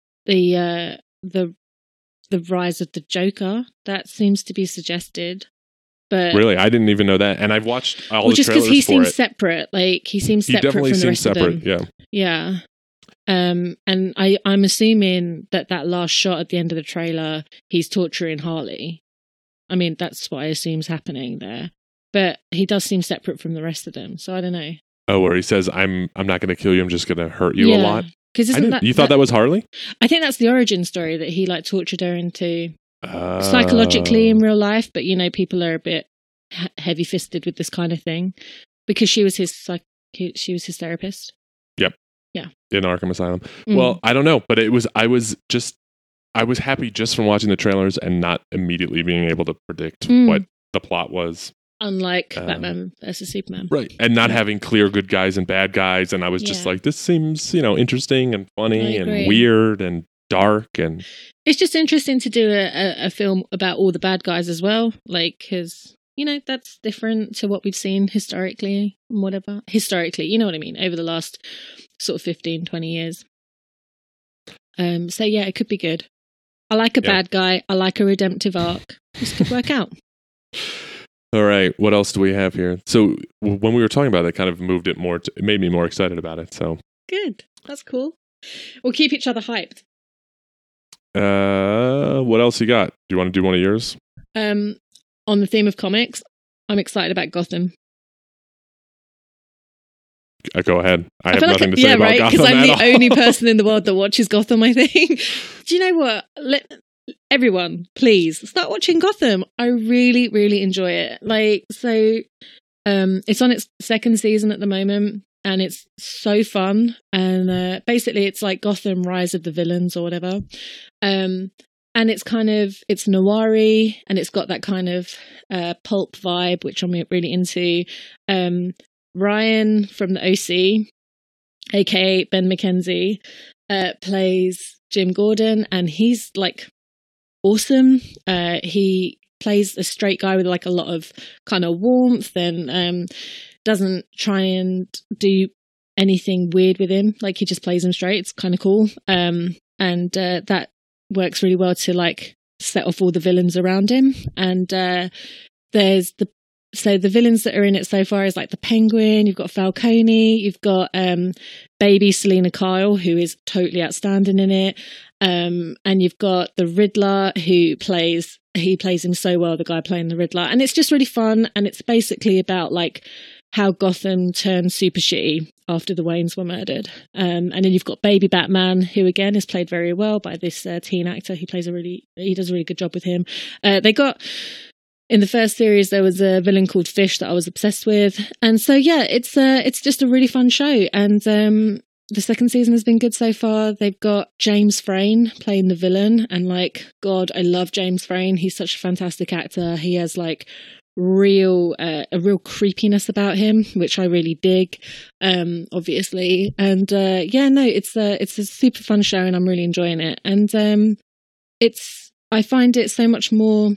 the uh the the rise of the Joker. That seems to be suggested. But Really, I didn't even know that, and I've watched all well, the just because trailers he for seems it. separate, like he seems He separate definitely from the seems rest separate. of them. Yeah. Yeah. Um, and I, I'm assuming that that last shot at the end of the trailer, he's torturing Harley. I mean, that's what I assume's happening there. But he does seem separate from the rest of them, so I don't know. Oh, where he says, "I'm I'm not going to kill you. I'm just going to hurt you a lot." Because I isn't didn't- that you thought that was Harley? I think that's the origin story that he like tortured her into Uh, psychologically in real life. But you know, people are a bit he- heavy-fisted with this kind of thing because she was his psych. She was his therapist. in Arkham Asylum. Mm. Well, I don't know, but it was I was just I was happy just from watching the trailers and not immediately being able to predict Mm. what the plot was. Unlike Um, Batman versus Superman. Right. And not having clear good guys and bad guys, and I was just Yeah. like, this seems, you know, interesting and I funny and agree. weird and dark and It's just interesting to do a, a, a film about all the bad guys as well, like because you know that's different to what we've seen historically and whatever. Historically, you know what I mean, over the last sort of fifteen, twenty years. Um. So yeah, it could be good. I like a Yeah. bad guy. I like a redemptive arc. This could work out. all right, what else do we have here? So w- when we were talking about it, it kind of moved it more to, it made me more excited about it. So Good. That's cool. We'll keep each other hyped. uh what else you got? Do you want to do one of yours? Um. On the theme of comics, I'm excited about Gotham. Uh, go ahead. I, have feel nothing like, to say yeah, about right, Gotham because I'm at the all. only person in the world that watches Gotham. I think. Do you know what? Let everyone please start watching Gotham. I really, really enjoy it. Like, so, um, it's on its second season at the moment, and it's so fun. And uh, basically, it's like Gotham: Rise of the Villains or whatever. Um, and it's kind of it's noir-y, and it's got that kind of uh, pulp vibe, which I'm really into. Um, Ryan from the O C, aka Ben McKenzie, uh, plays Jim Gordon, and he's like awesome. Uh, he plays a straight guy with like a lot of kind of warmth, and um, doesn't try and do anything weird with him. Like he just plays him straight. It's kind of cool, um, and uh, that works really well to like set off all the villains around him. And uh, there's the So the villains that are in it so far is like the Penguin, you've got Falcone, you've got um, baby Selena Kyle, who is totally outstanding in it. Um, and you've got the Riddler, who plays, he plays him so well, the guy playing the Riddler. And it's just really fun. And it's basically about like how Gotham turned super shitty after the Waynes were murdered. Um, and then you've got Baby Batman, who again is played very well by this uh, teen actor. He plays a really, he does a really good job with him. Uh, they got, in the first series, there was a villain called Fish that I was obsessed with. And so, yeah, it's uh, it's just a really fun show. And um, the second season has been good so far. They've got James Frain playing the villain. And like, God, I love James Frain. He's such a fantastic actor. He has like real uh, a real creepiness about him, which I really dig, um obviously. And uh yeah no it's a it's a super fun show, and I'm really enjoying it. And um it's I find it so much more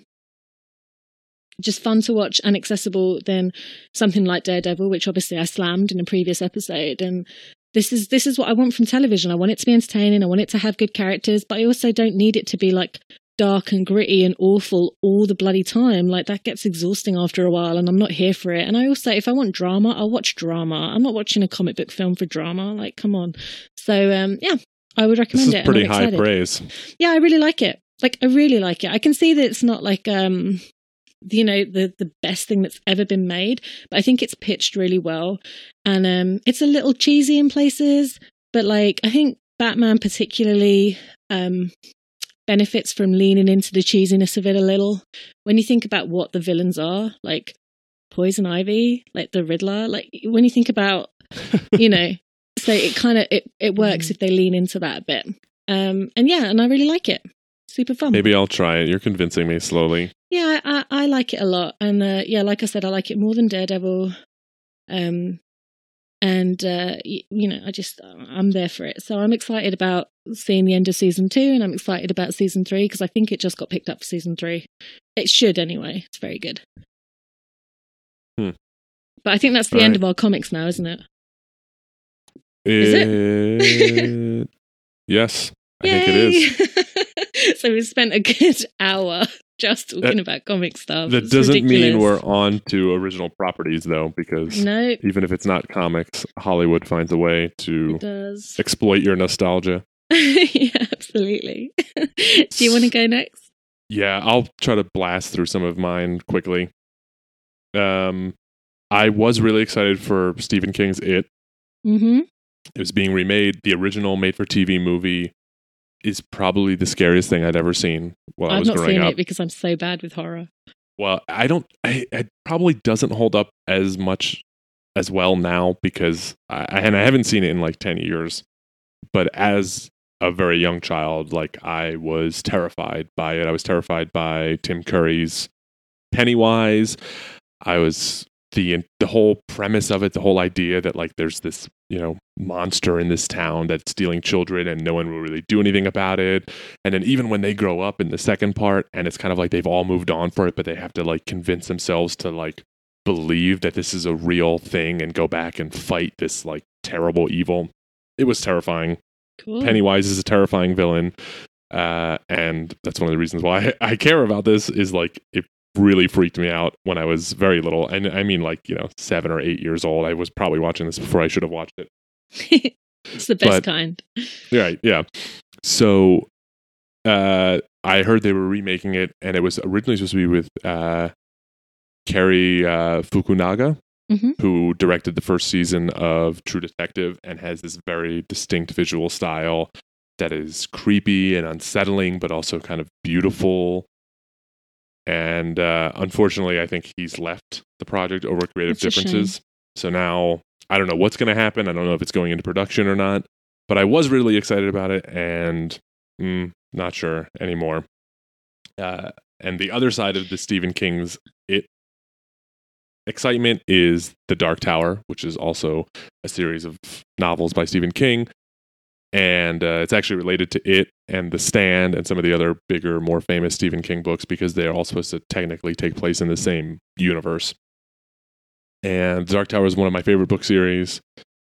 just fun to watch and accessible than something like Daredevil, which obviously I slammed in a previous episode. And this is this is what I want from television. I want it to be entertaining, I want it to have good characters, but I also don't need it to be like dark and gritty and awful all the bloody time. Like, that gets exhausting after a while, and I'm not here for it. And I also, if I want drama, I'll watch drama. I'm not watching a comic book film for drama. Like, come on. So um yeah, I would recommend this is it. Pretty high praise. Yeah, I really like it. Like, I really like it. I can see that it's not like um you know the the best thing that's ever been made, but I think it's pitched really well. And um it's a little cheesy in places, but like, I think Batman particularly um benefits from leaning into the cheesiness of it a little. When you think about what the villains are, like Poison Ivy, like the Riddler, like when you think about, you know, so it kind of, it, it works if they lean into that a bit. Um, and yeah, and I really like it. Super fun. Maybe I'll try it. You're convincing me slowly. Yeah, I, I like it a lot. And uh, yeah, like I said, I like it more than Daredevil. Um, And, uh, you, you know, I just, I'm there for it. So I'm excited about seeing the end of season two, and I'm excited about season three, because I think it just got picked up for season three. It should anyway. It's very good. Hmm. But I think that's the All end right. of our comics now, isn't it? Is it? Yes, I Yay! think it is. So we spent a good hour just talking That- about comic stuff. That It's doesn't ridiculous. mean we're on to original properties, though, because No, even if it's not comics, Hollywood finds a way to it does. exploit your nostalgia. Yeah, absolutely. Do you want to go next? Yeah, I'll try to blast through some of mine quickly. Um, I was really excited for Stephen King's It. Mm-hmm. It was being remade. The original made-for-T V movie is probably the scariest thing I'd ever seen while I I've was not growing seen up. it because I'm so bad with horror. Well, I don't. I, it probably doesn't hold up as much as well now because I and I haven't seen it in like ten years. But as a very young child, like I was terrified by it. I was terrified by Tim Curry's Pennywise. I was the the whole premise of it, the whole idea that like there's this, you know, monster in this town that's stealing children and no one will really do anything about it. And then even when they grow up in the second part, and it's kind of like they've all moved on for it, but they have to like convince themselves to like believe that this is a real thing and go back and fight this like terrible evil. It was terrifying. Cool. Pennywise is a terrifying villain. Uh, and that's one of the reasons why I, I care about this is like it really freaked me out when I was very little. And I mean like, you know, seven or eight years old. I was probably watching this before I should have watched it. It's the best But- kind. Right, yeah. So uh, I heard they were remaking it, and it was originally supposed to be with uh, Cary uh, Fukunaga, Mhm. who directed the first season of True Detective and has this very distinct visual style that is creepy and unsettling, but also kind of beautiful. And uh, unfortunately, I think he's left the project over creative That's a shame. differences. So now I don't know what's going to happen. I don't know if it's going into production or not. But I was really excited about it, and mm, not sure anymore. Uh, and the other side of the Stephen King's It excitement is The Dark Tower, which is also a series of novels by Stephen King. And uh, it's actually related to It and The Stand and some of the other bigger, more famous Stephen King books because they're all supposed to technically take place in the same universe. And The Dark Tower is one of my favorite book series.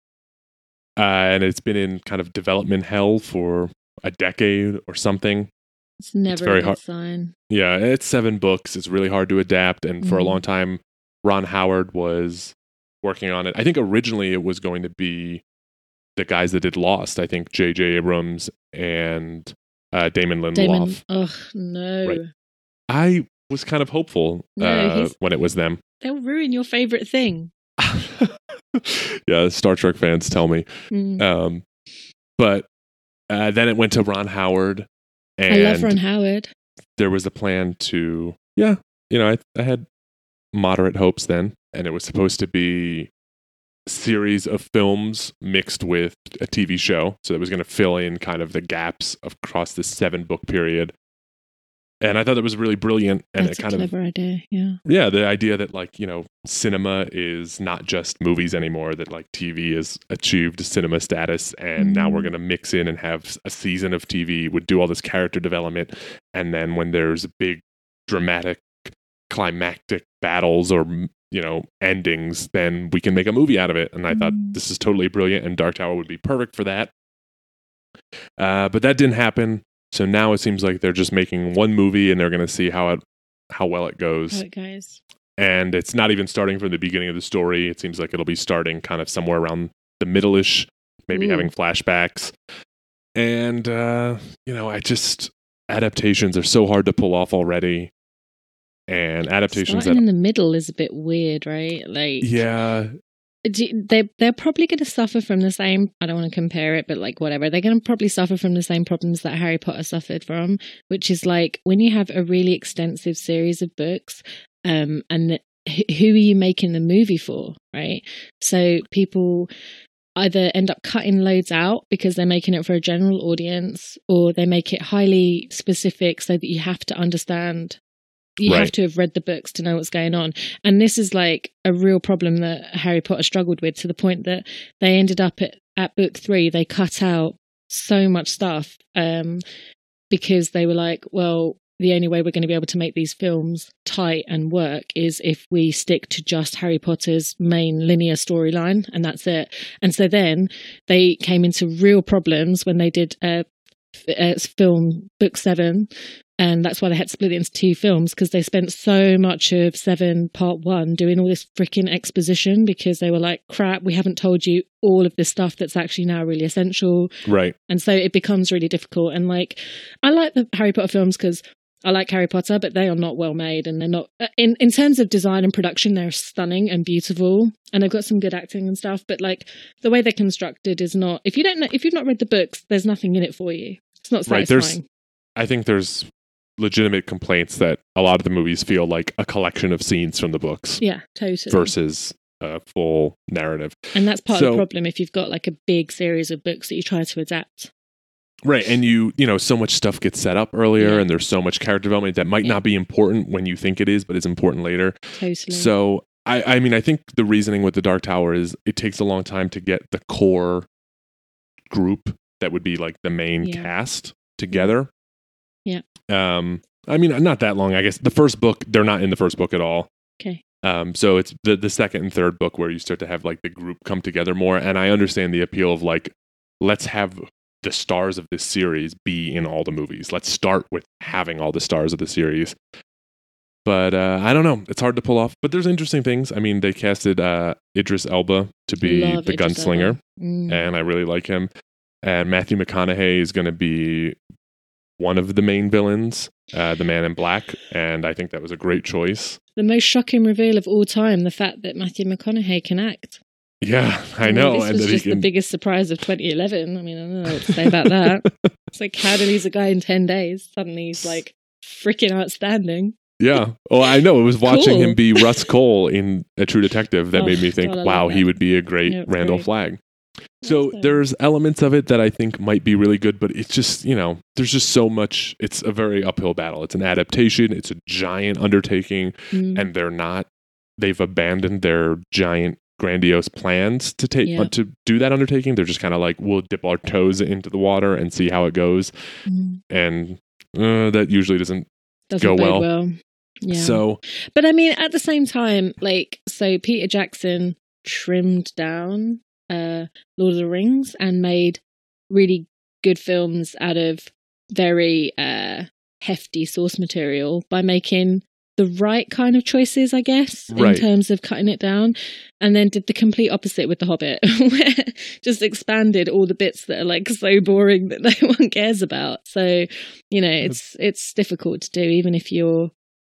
Uh, and it's been in kind of development hell for a decade or something. It's never very a good hard- sign. Yeah, it's seven books. It's really hard to adapt. And for a Mhm. long time, Ron Howard was working on it. I think originally it was going to be the guys that did Lost. I think J J Abrams and uh, Damon Lindelof. Damon, ugh, no. Right. I was kind of hopeful No, uh, he's- when it was them. They'll ruin your favourite thing. Yeah. Yeah, Star Trek fans tell me. Mm. Um, but uh, then it went to Ron Howard. And I love Ron Howard. There was a plan to, yeah, you know, I, I had moderate hopes then. And it was supposed to be a series of films mixed with a T V show. So it was going to fill in kind of the gaps across this seven book period. And I thought it was really brilliant. And That's it kind a clever of, idea, yeah. Yeah, the idea that, like, you know, cinema is not just movies anymore, that like T V has achieved cinema status. And mm. now we're going to mix in and have a season of T V, would do all this character development. And then when there's big, dramatic, climactic battles or, you know, endings, then we can make a movie out of it. And I mm. thought this is totally brilliant. And Dark Tower would be perfect for that. Uh, but that didn't happen. So now it seems like they're just making one movie and they're going to see how it, how well it goes. How it goes. And it's not even starting from the beginning of the story. It seems like it'll be starting kind of somewhere around the middle-ish, maybe Ooh. having flashbacks. And, uh, you know, I just, adaptations are so hard to pull off already. And adaptations Starting that, in the middle is a bit weird, right? Like, yeah. They, they're probably going to suffer from the same, I don't want to compare it, but like whatever, they're going to probably suffer from the same problems that Harry Potter suffered from, which is like when you have a really extensive series of books, um, and who are you making the movie for, right? So people either end up cutting loads out because they're making it for a general audience, or they make it highly specific so that you have to understand. You right. have to have read the books to know what's going on. And this is like a real problem that Harry Potter struggled with, to the point that they ended up at, at book three, they cut out so much stuff um, because they were like, well, the only way we're going to be able to make these films tight and work is if we stick to just Harry Potter's main linear storyline, and that's it. And so then they came into real problems when they did uh, uh, film book seven. And that's why they had to split it into two films, because they spent so much of Seven Part One doing all this freaking exposition, because they were like, crap, we haven't told you all of this stuff that's actually now really essential. Right. And so it becomes really difficult. And like, I like the Harry Potter films because I like Harry Potter, but they are not well made, and they're not, in, in terms of design and production, they're stunning and beautiful, and they've got some good acting and stuff. But like the way they're constructed is not, if you don't know, if you've not read the books, there's nothing in it for you. It's not satisfying. Right. There's, I think there's legitimate complaints that a lot of the movies feel like a collection of scenes from the books. Yeah, totally. Versus a full narrative. And that's part so, of the problem if you've got like a big series of books that you try to adapt. Right. And you, you know, so much stuff gets set up earlier, yeah. and there's so much character development that might yeah. not be important when you think it is, but it's important later. Totally. So, I, I mean, I think the reasoning with the Dark Tower is it takes a long time to get the core group that would be like the main yeah. cast together. Yeah. Um, I mean, not that long, I guess. The first book, they're not in the first book at all. Okay. Um, so it's the, the second and third book where you start to have like the group come together more. And I understand the appeal of like, let's have the stars of this series be in all the movies. Let's start with having all the stars of the series. But uh, I don't know. It's hard to pull off. But there's interesting things. I mean, they casted uh, Idris Elba to be Love the Idris gunslinger. Mm. And I really like him. And Matthew McConaughey is going to be one of the main villains, uh, the Man in Black, and I think that was a great choice. The most shocking reveal of all time, the fact that Matthew McConaughey can act. Yeah, I know. I mean, this and was just can... the biggest surprise of twenty eleven. I mean, I don't know what to say about that. It's like, how did he's a guy in ten days? Suddenly he's like freaking outstanding. Yeah. Oh, I know. It was watching cool. him be Russ Cole in A True Detective that oh, made me think, God, wow, he would be a great yeah, Randall great. Flagg. So there's elements of it that I think might be really good, but it's just, you know, there's just so much. It's a very uphill battle. It's an adaptation. It's a giant undertaking, mm. and they're not, they've abandoned their giant, grandiose plans to take, yeah. to do that undertaking. They're just kind of like, we'll dip our toes into the water and see how it goes. Mm. And uh, that usually doesn't, doesn't go well. well. Yeah. So, but I mean, at the same time, like, so Peter Jackson trimmed down Uh, Lord of the Rings and made really good films out of very uh, hefty source material by making the right kind of choices, I guess, right. in terms of cutting it down, and then did the complete opposite with The Hobbit, where just expanded all the bits that are like so boring that no one cares about. So, you know, it's it's difficult to do, even if you're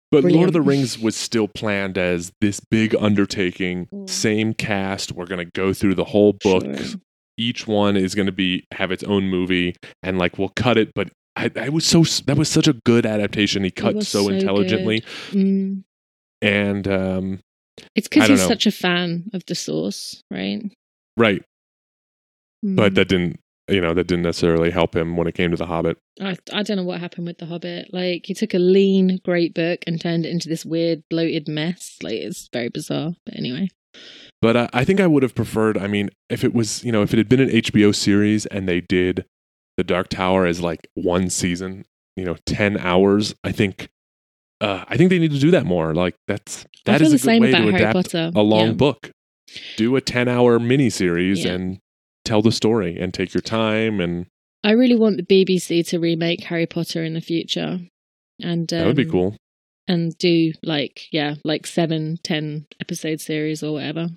But Brilliant. Lord of the Rings was still planned as this big undertaking, Mm. same cast. We're going to go through the whole book. Sure. Each one is going to be have its own movie, and like we'll cut it. But I, I was so that was such a good adaptation. He cut was so, so intelligently, Mm. and um, It's I because don't he's know. such a fan of the source, right? right. Mm. But that didn't, you know, that didn't necessarily help him when it came to The Hobbit. I, I don't know what happened with The Hobbit. Like, he took a lean, great book and turned it into this weird, bloated mess. Like, it's very bizarre. But anyway. But uh, I think I would have preferred, I mean, if it was, you know, if it had been an H B O series and they did The Dark Tower as like one season, you know, ten hours, I think, uh, I think they need to do that more. Like, that's, I that feel is the a good same way about to Harry adapt Potter. a long Yeah. book. Do a ten hour miniseries Yeah. and tell the story and take your time. And I really want the B B C to remake Harry Potter in the future. And um, that would be cool. And do like, yeah, like seven, ten episode series or whatever.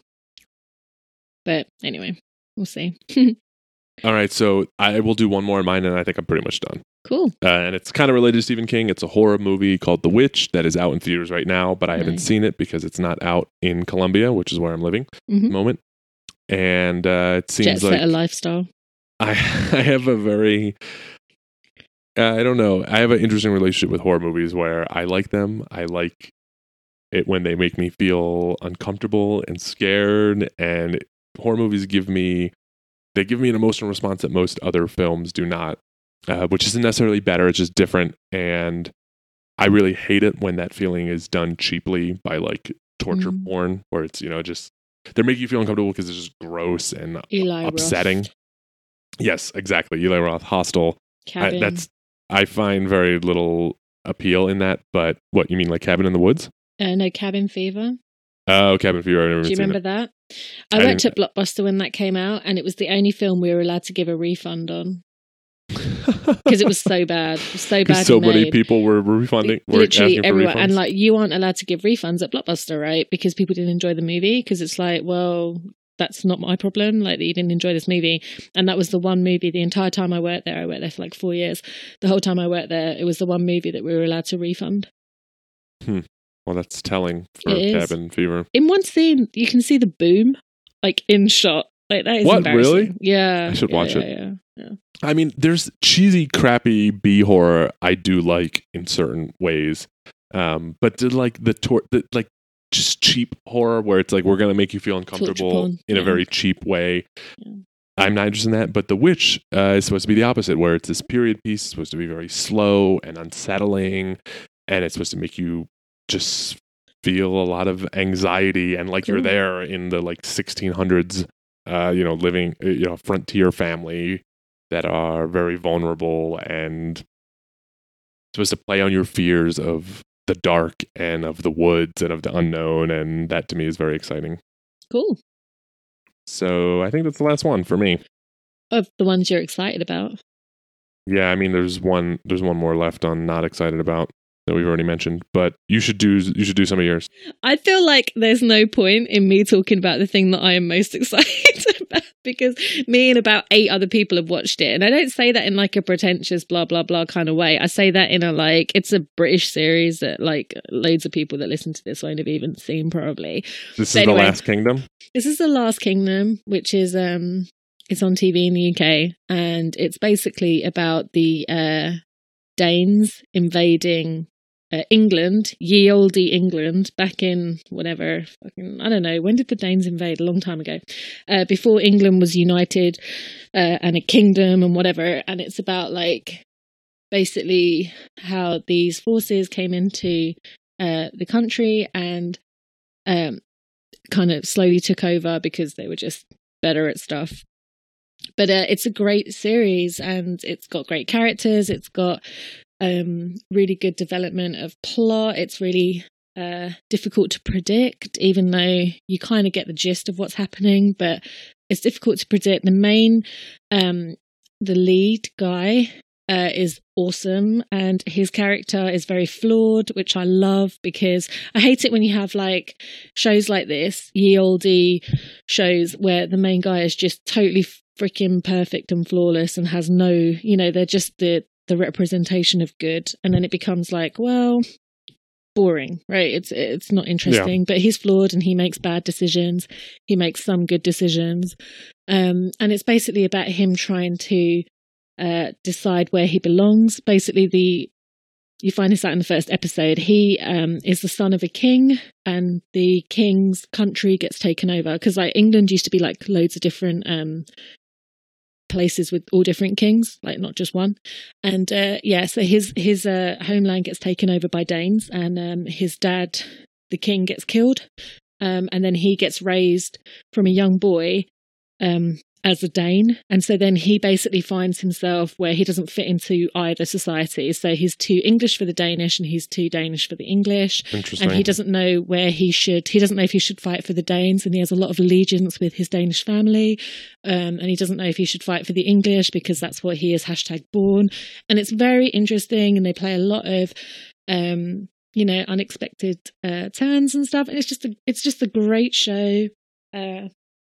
But anyway, we'll see. All right. So I will do one more of mine and I think I'm pretty much done. Cool. Uh, and it's kind of related to Stephen King. It's a horror movie called The Witch that is out in theaters right now, but I haven't Nice. seen it because it's not out in Colombia, which is where I'm living at Mhm. the moment. And uh, it Jet seems like setter lifestyle. I, I have a very, uh, I don't know, I have an interesting relationship with horror movies where I like them. I like it when they make me feel uncomfortable and scared. And horror movies give me, they give me an emotional response that most other films do not. Uh, which isn't necessarily better, it's just different. And I really hate it when that feeling is done cheaply by like torture Mm. porn, where it's, you know, just they're making you feel uncomfortable because it's just gross and Eli upsetting. Roth. Yes, exactly. Eli Roth, Hostel. I, Cabin. that's I find very little appeal in that. But what you mean, like Cabin in the Woods? Uh, no, Cabin Fever. Oh, Cabin Fever. I've never Do you seen remember it. that? I I worked didn't- at Blockbuster when that came out, and it was the only film we were allowed to give a refund on because it was so bad. It was so Because bad. so many people were refunding, were Literally asking for everyone, refunds. and like you aren't allowed to give refunds at Blockbuster, right? Because people didn't enjoy the movie. Because it's like, well, that's not my problem. Like that you didn't enjoy this movie, and that was the one movie. The entire time I worked there, I worked there for like four years. The whole time I worked there, it was the one movie that we were allowed to refund. Well, that's telling for It is. Cabin Fever. In one scene, you can see the boom, like in shot. Like that is What, embarrassing. really? Yeah, I should yeah, watch yeah, it. Yeah, yeah. I mean, there's cheesy, crappy B horror I do like in certain ways, um, but the, like the, tor- the like just cheap horror where it's like we're gonna make you feel uncomfortable porn, in a yeah. very cheap way. Yeah. I'm not interested in that. But The Witch uh, is supposed to be the opposite, where it's this period piece, it's supposed to be very slow and unsettling, and it's supposed to make you just feel a lot of anxiety and like you're Cool. there in the like sixteen hundreds. Uh, you know, living, uh, you know, frontier family that are very vulnerable and supposed to play on your fears of the dark and of the woods and of the unknown. And that to me is very exciting. Cool. So I think that's the last one for me. Of the ones you're excited about. Yeah, I mean, there's one, there's one more left on not excited about that we've already mentioned, but you should do, you should do some of yours. I feel like there's no point in me talking about the thing that I am most excited about because me and about eight other people have watched it. And I don't say that in like a pretentious blah, blah, blah kind of way. I say that in a like, it's a British series that like loads of people that listen to this won't have even seen probably. This But is anyway. The Last Kingdom. This is The Last Kingdom, which is, um, it's on T V in the U K. And it's basically about the uh, Danes invading Uh, England, ye olde England, back in whatever, fucking, I don't know, when did the Danes invade? A long time ago. Uh, before England was united uh, and a kingdom and whatever. And it's about like basically how these forces came into uh, the country and um, kind of slowly took over because they were just better at stuff. But uh, it's a great series and it's got great characters. It's got um, really good development of plot. It's really uh, difficult to predict, even though you kind of get the gist of what's happening, but it's difficult to predict. The main, um, the lead guy uh, is awesome and his character is very flawed, which I love because I hate it when you have like shows like this, ye olde shows where the main guy is just totally freaking perfect and flawless and has no, you know, they're just the the representation of good, and then it becomes like, well, boring, right? It's it's not interesting, yeah. But he's flawed and he makes bad decisions. He makes some good decisions. Um, and it's basically about him trying to uh, decide where he belongs. Basically, the you find this out in the first episode. He um, is the son of a king, and the king's country gets taken over. Because like England used to be like loads of different um, places with all different kings, like not just one. And uh, yeah, so his his uh, homeland gets taken over by Danes, and um, his dad, the king, gets killed. Um, and then he gets raised from a young boy um, as a Dane. And so then he basically finds himself where he doesn't fit into either society. So he's too English for the Danish and he's too Danish for the English. Interesting. And he doesn't know where he should, he doesn't know if he should fight for the Danes, and he has a lot of allegiance with his Danish family. Um, and he doesn't know if he should fight for the English because that's what he is hashtag born. And it's very interesting, and they play a lot of, um, you know, unexpected uh, turns and stuff. And it's just a, it's just a great show. Uh,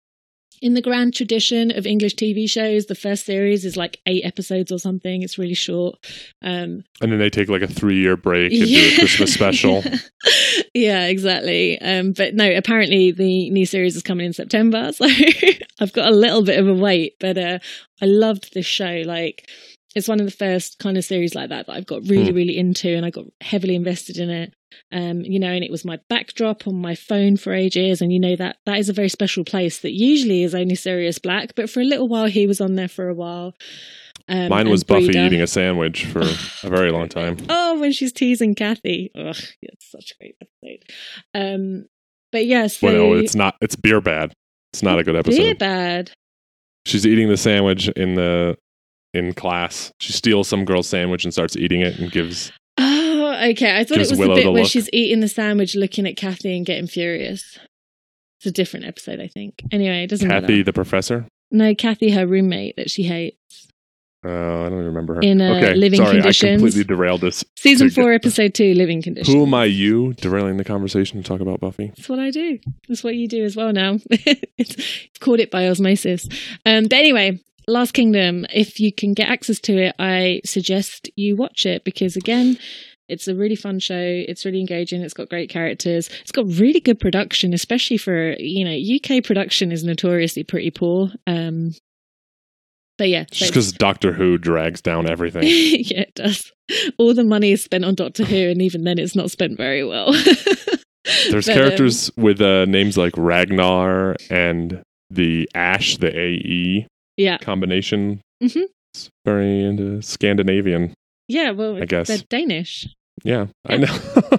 In the grand tradition of English T V shows, the first series is like eight episodes or something. It's really short. Um, and then they take like a three-year break and yeah. do a Christmas special. Yeah, exactly. Um, but no, apparently the new series is coming in September. So I've got a little bit of a wait. But uh, I loved this show. Like, it's one of the first kind of series like that that I've got really, mm. really into, and I got heavily invested in it. Um, you know, and it was my backdrop on my phone for ages. And, you know, that that is a very special place that usually is only Sirius Black. But for a little while, he was on there for a while. Um, Mine was Buffy Breeder. Eating a sandwich for a very long time. Oh, when she's teasing Kathy. Ugh, it's such a great episode. Um, but yeah, so... Well, no, it's not. It's beer bad. It's not a good episode. Beer bad? She's eating the sandwich in the in class. She steals some girl's sandwich and starts eating it and gives... Oh, okay. I thought it was Willow the bit the where look. she's eating the sandwich, looking at Kathy and getting furious. It's a different episode, I think. Anyway, it doesn't Kathy, matter. the professor? No, Kathy, her roommate that she hates. Oh, uh, I don't even remember her. In uh, okay, Living sorry, Conditions. I completely derailed this. Season four, episode two, Living Conditions. Who am I, you, derailing the conversation to talk about Buffy? That's what I do. That's what you do as well now. it's, it's called it by osmosis. Um, but anyway, Last Kingdom, if you can get access to it, I suggest you watch it because, again, it's a really fun show. It's really engaging. It's got great characters. It's got really good production, especially for, you know, U K production is notoriously pretty poor. Um, but yeah. Just because Doctor Who drags down everything. Yeah, it does. All the money is spent on Doctor Who, and even then it's not spent very well. There's but, characters um, with uh, names like Ragnar and the Ash, the A E yeah. combination. Mm-hmm. It's very into Scandinavian. Yeah, well, I guess. They're Danish. Yeah, yeah. I know.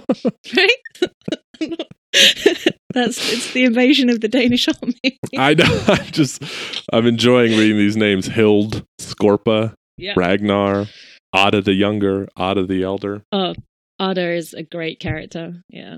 Right? That's it's the invasion of the Danish army. I know. I'm just I'm enjoying reading these names. Hild, Skorpa, yeah. Ragnar, Ada the Younger, Ada the Elder. Oh, Ada is a great character. Yeah.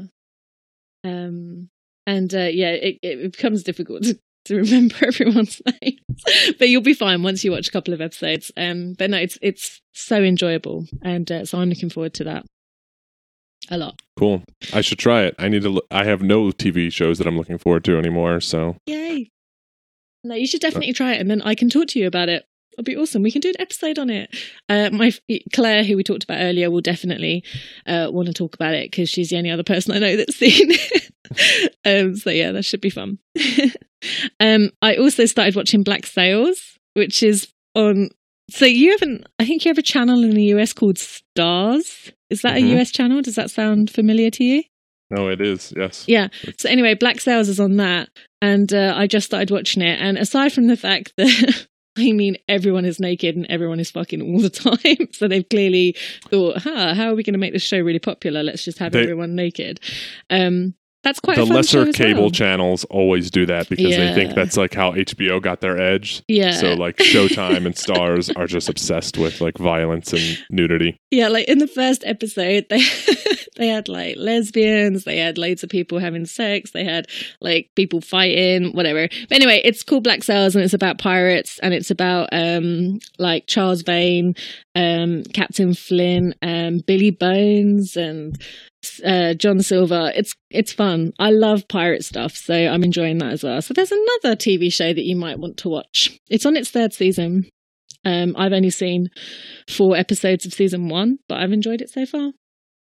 Um, and uh, yeah, it, it becomes difficult to, to remember everyone's names, but you'll be fine once you watch a couple of episodes. Um, but no, it's it's so enjoyable, and uh, so I'm looking forward to that a lot. Cool. I should try it. I need to. Look, I have no T V shows that I'm looking forward to anymore. So yay! No, you should definitely try it, and then I can talk to you about it. It'll be awesome. We can do an episode on it. Uh, my Claire, who we talked about earlier, will definitely uh, want to talk about it because she's the only other person I know that's seen it. um, so yeah, that should be fun. um, I also started watching Black Sails, which is on. So you haven't? I think you have a channel in the U S called Stars. Is that mm-hmm. a U S channel? Does that sound familiar to you? No, it is. Yes. Yeah. So anyway, Black Sails is on that, and uh, I just started watching it. And aside from the fact that I mean, everyone is naked and everyone is fucking all the time. So they've clearly thought, huh, how are we going to make this show really popular? Let's just have they, everyone naked. Um, that's quite the a fun lesser show as cable well. channels always do that because yeah. they think that's like how H B O got their edge. Yeah. So like Showtime and Stars are just obsessed with like violence and nudity. Yeah, like in the first episode, they they had like lesbians, they had loads of people having sex, they had like people fighting, whatever. But anyway, it's called Black Sails and it's about pirates and it's about um like Charles Vane, um, Captain Flynn, um, Billy Bones and uh, John Silver. It's it's fun. I love pirate stuff, so I'm enjoying that as well. So there's another T V show that you might want to watch. It's on its third season. Um, I've only seen four episodes of season one, but I've enjoyed it so far.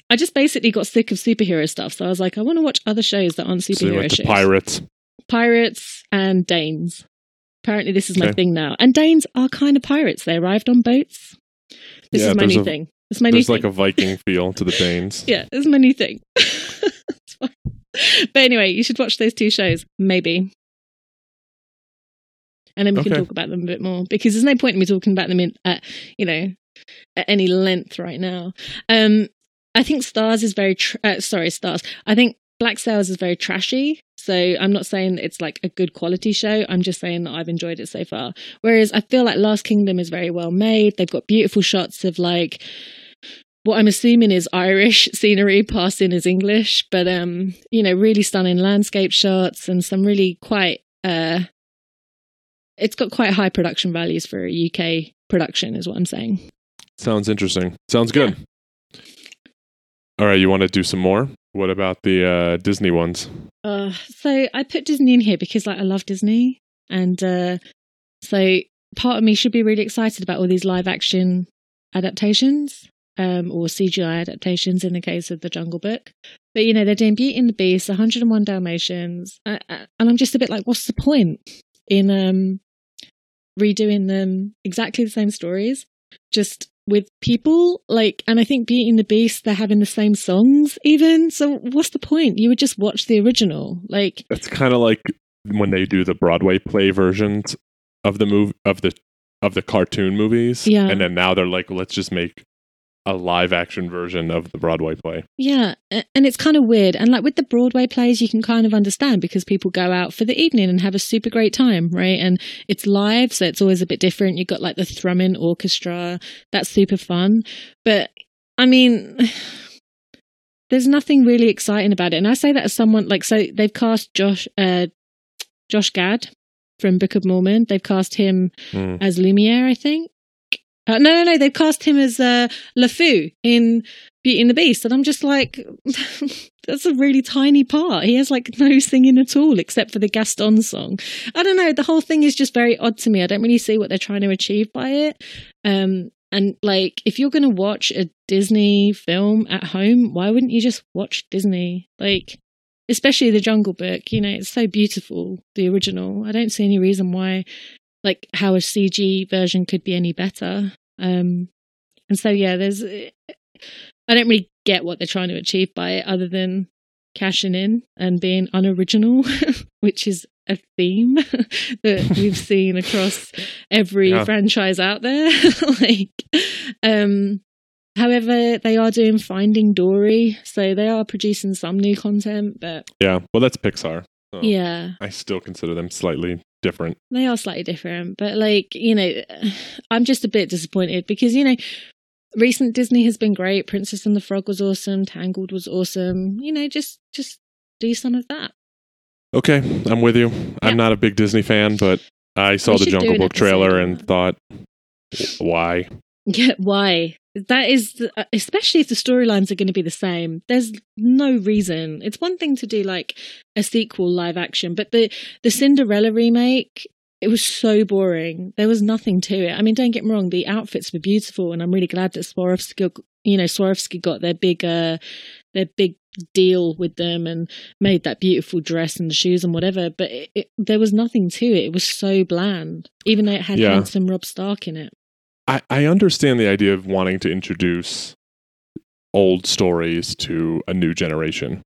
I just basically got sick of superhero stuff. So I was like, I want to watch other shows that aren't superhero so you went to shows. Pirates. Pirates and Danes. Apparently this is my Okay. thing now. And Danes are kind of pirates. They arrived on boats. This Yeah, is my there's new a- thing. It's my new There's thing. like a Viking feel to the Danes. Yeah, it's my new thing. It's fine. But anyway, you should watch those two shows. Maybe. And then we can Okay. talk about them a bit more. Because there's no point in me talking about them in, at, you know, at any length right now. Um, I think Stars is very... Tr- uh, sorry, Stars. I think Black Sails is very trashy. So I'm not saying that it's like a good quality show. I'm just saying that I've enjoyed it so far. Whereas I feel like Last Kingdom is very well made. They've got beautiful shots of like what I'm assuming is Irish scenery passed in as English, but um, you know, really stunning landscape shots and some really quite uh it's got quite high production values for a U K production is what I'm saying. Sounds interesting. Sounds good. All right, you want to do some more? What about the uh, Disney ones? Uh, so I put Disney in here because like I love Disney, and uh, so part of me should be really excited about all these live action adaptations, um, or C G I adaptations in the case of the Jungle Book. But you know they're doing Beauty and the Beast, one hundred and one Dalmatians, uh, uh, and I'm just a bit like, what's the point in um, redoing them exactly the same stories, just with people like? And I think Beauty and the Beast, they're having the same songs even, so what's the point? You would just watch the original. Like It's kind of like when they do the Broadway play versions of the move of the of the cartoon movies, Yeah. and then now they're like, let's just make a live action version of the Broadway play. yeah, a- and it's kind of weird. And like with the Broadway plays, you can kind of understand because people go out for the evening and have a super great time, right? And it's live, so it's always a bit different. You've got like the thrumming orchestra, that's super fun. But I mean, there's nothing really exciting about it. And I say that as someone like, so they've cast Josh, uh, Josh Gad from Book of Mormon. They've cast him Mm. as Lumiere, I think. Uh, no, no, no. They've cast him as uh, LeFou in Beauty and the Beast. And I'm just like, that's a really tiny part. He has like no singing at all except for the Gaston song. I don't know. The whole thing is just very odd to me. I don't really see what they're trying to achieve by it. Um, and like, if you're going to watch a Disney film at home, why wouldn't you just watch Disney? Like, especially the Jungle Book, you know, it's so beautiful, the original. I don't see any reason why, like, how a C G version could be any better. Um, and so, yeah, there's, I don't really get what they're trying to achieve by it other than cashing in and being unoriginal, which is a theme that we've seen across every Yeah. franchise out there. Like, um, however, they are doing Finding Dory, so they are producing some new content, but Yeah, well, that's Pixar. So yeah, I still consider them slightly different. they are slightly different. But like, you know, I'm just a bit disappointed because, you know, recent Disney has been great. Princess and the Frog was awesome. Tangled was awesome. You know, just just do some of that. Okay, I'm with you. Yeah. I'm not a big Disney fan, but I saw We the should do Jungle an Book episode trailer on and that. thought, why? Yeah, why? That is, the, especially if the storylines are going to be the same. There's no reason. It's one thing to do like a sequel live action, but the the Cinderella remake, it was so boring. There was nothing to it. I mean, don't get me wrong, the outfits were beautiful, and I'm really glad that Swarovski, you know, Swarovski got their big, uh, their big deal with them and made that beautiful dress and the shoes and whatever. But it, it, there was nothing to it. It was so bland, even though it had Yeah. handsome Rob Stark in it. I, I understand the idea of wanting to introduce old stories to a new generation.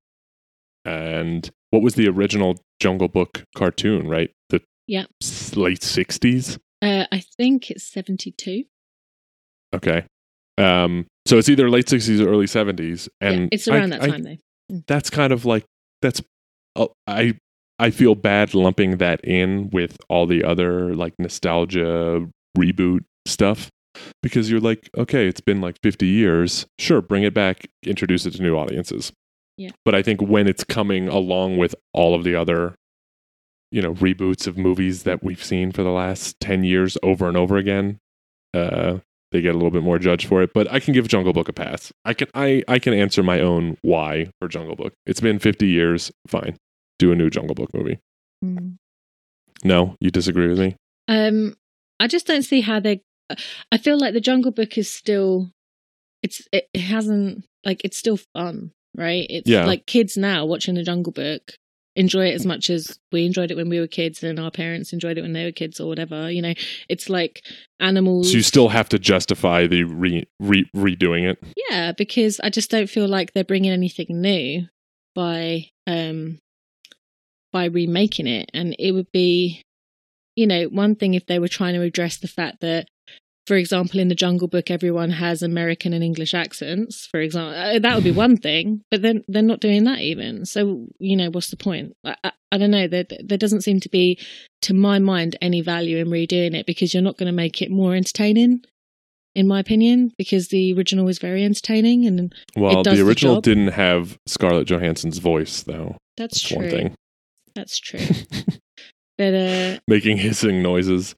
And what was the original Jungle Book cartoon, right? The Yeah. s- late sixties? Uh, I think it's seventy-two. Okay. Um, so it's either late sixties or early seventies. And Yeah, it's around I- that I- time, though. that's kind of like, that's, oh, I, I feel bad lumping that in with all the other like nostalgia reboot stuff. Because you're like, okay, it's been like fifty years. Sure, bring it back, introduce it to new audiences. Yeah. But I think when it's coming along with all of the other, you know, reboots of movies that we've seen for the last ten years over and over again, uh, they get a little bit more judged for it. But I can give Jungle Book a pass. I can I, I can answer my own why for Jungle Book. It's been fifty years. Fine. Do a new Jungle Book movie. Mm. No, you disagree with me? Um, I just don't see how they. I feel like the Jungle Book is still. It's it, it hasn't like it's still fun, right? It's Yeah. like kids now watching The Jungle Book enjoy it as much as we enjoyed it when we were kids and our parents enjoyed it when they were kids or whatever. You know, it's like animals. So you still have to justify the re, re redoing it. Yeah, because I just don't feel like they're bringing anything new by um by remaking it. And it would be, you know, one thing if they were trying to address the fact that, for example, in The Jungle Book, everyone has American and English accents, for example. That would be one thing, but then they're not doing that even. So, you know, what's the point? I, I, I don't know. There, there doesn't seem to be, to my mind, any value in redoing it because you're not going to make it more entertaining, in my opinion, because the original was very entertaining. And Well, it does the original the job. didn't have Scarlett Johansson's voice, though. That's, That's true. one thing. That's true. But, uh, Making hissing noises.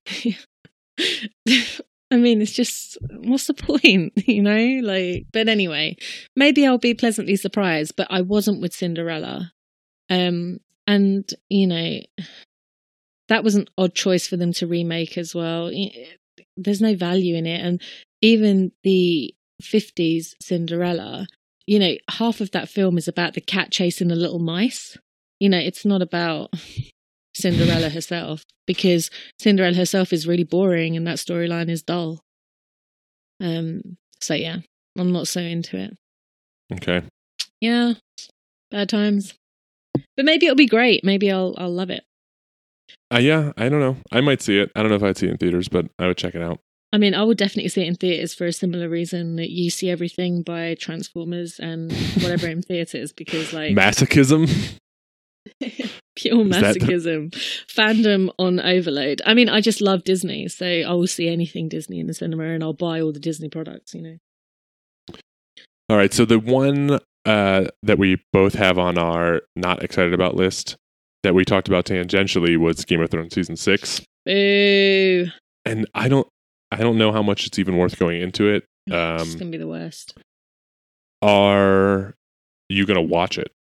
I mean, it's just, what's the point, you know? Like, but anyway, maybe I'll be pleasantly surprised, but I wasn't with Cinderella. Um, and, you know, that was an odd choice for them to remake as well. There's no value in it. And even the fifties Cinderella, you know, half of that film is about the cat chasing the little mice. You know, it's not about Cinderella herself, because Cinderella herself is really boring and that storyline is dull. Um. So yeah, I'm not so into it. Okay. Yeah, bad times. But maybe it'll be great. Maybe I'll I'll love it. Uh, yeah, I don't know. I might see it. I don't know if I'd see it in theaters, but I would check it out. I mean, I would definitely see it in theaters for a similar reason that you see everything by Transformers and whatever in theaters, because like Masochism. Pure Is that- masochism. Fandom on overload. I mean, I just love Disney, so I will see anything Disney in the cinema and I'll buy all the Disney products, you know. All right, so the one uh, that we both have on our not excited about list that we talked about tangentially was Game of Thrones season six. Boo. And I don't I don't know how much it's even worth going into it. Um, It's going to be the worst. Are you going to watch it?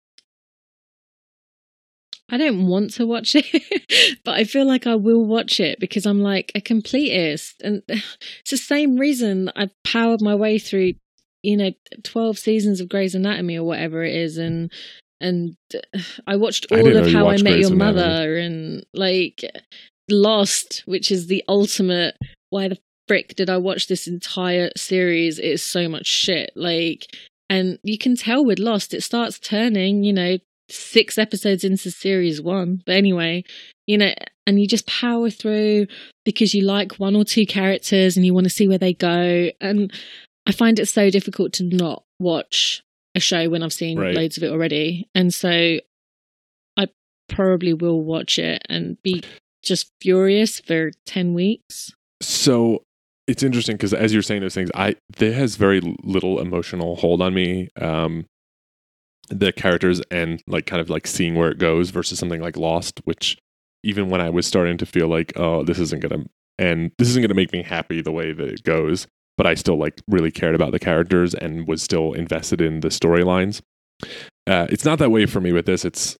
I don't want to watch it, but I feel like I will watch it because I'm like a completist. And it's the same reason I've powered my way through, you know, twelve seasons of Grey's Anatomy or whatever it is. And and I watched I all didn't know of you How I watched Met Grey's Your Anatomy. Mother and like Lost, which is the ultimate, why the frick did I watch this entire series? It is so much shit. Like, and you can tell with Lost, it starts turning, you know, six episodes into series one. But anyway, you know, and you just power through because you like one or two characters and you want to see where they go. And I find it so difficult to not watch a show when I've seen Right. loads of it already. And so I probably will watch it and be just furious for ten weeks. So it's interesting because as you're saying those things, I there has very little emotional hold on me. Um, the characters and like kind of like seeing where it goes versus something like Lost, which even when I was starting to feel like, oh, this isn't gonna and this isn't gonna make me happy the way that it goes, but I still like really cared about the characters and was still invested in the storylines. Uh, it's not that way for me with this. It's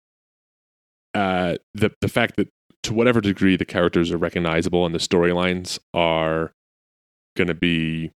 uh, the the fact that to whatever degree the characters are recognizable and the storylines are going to be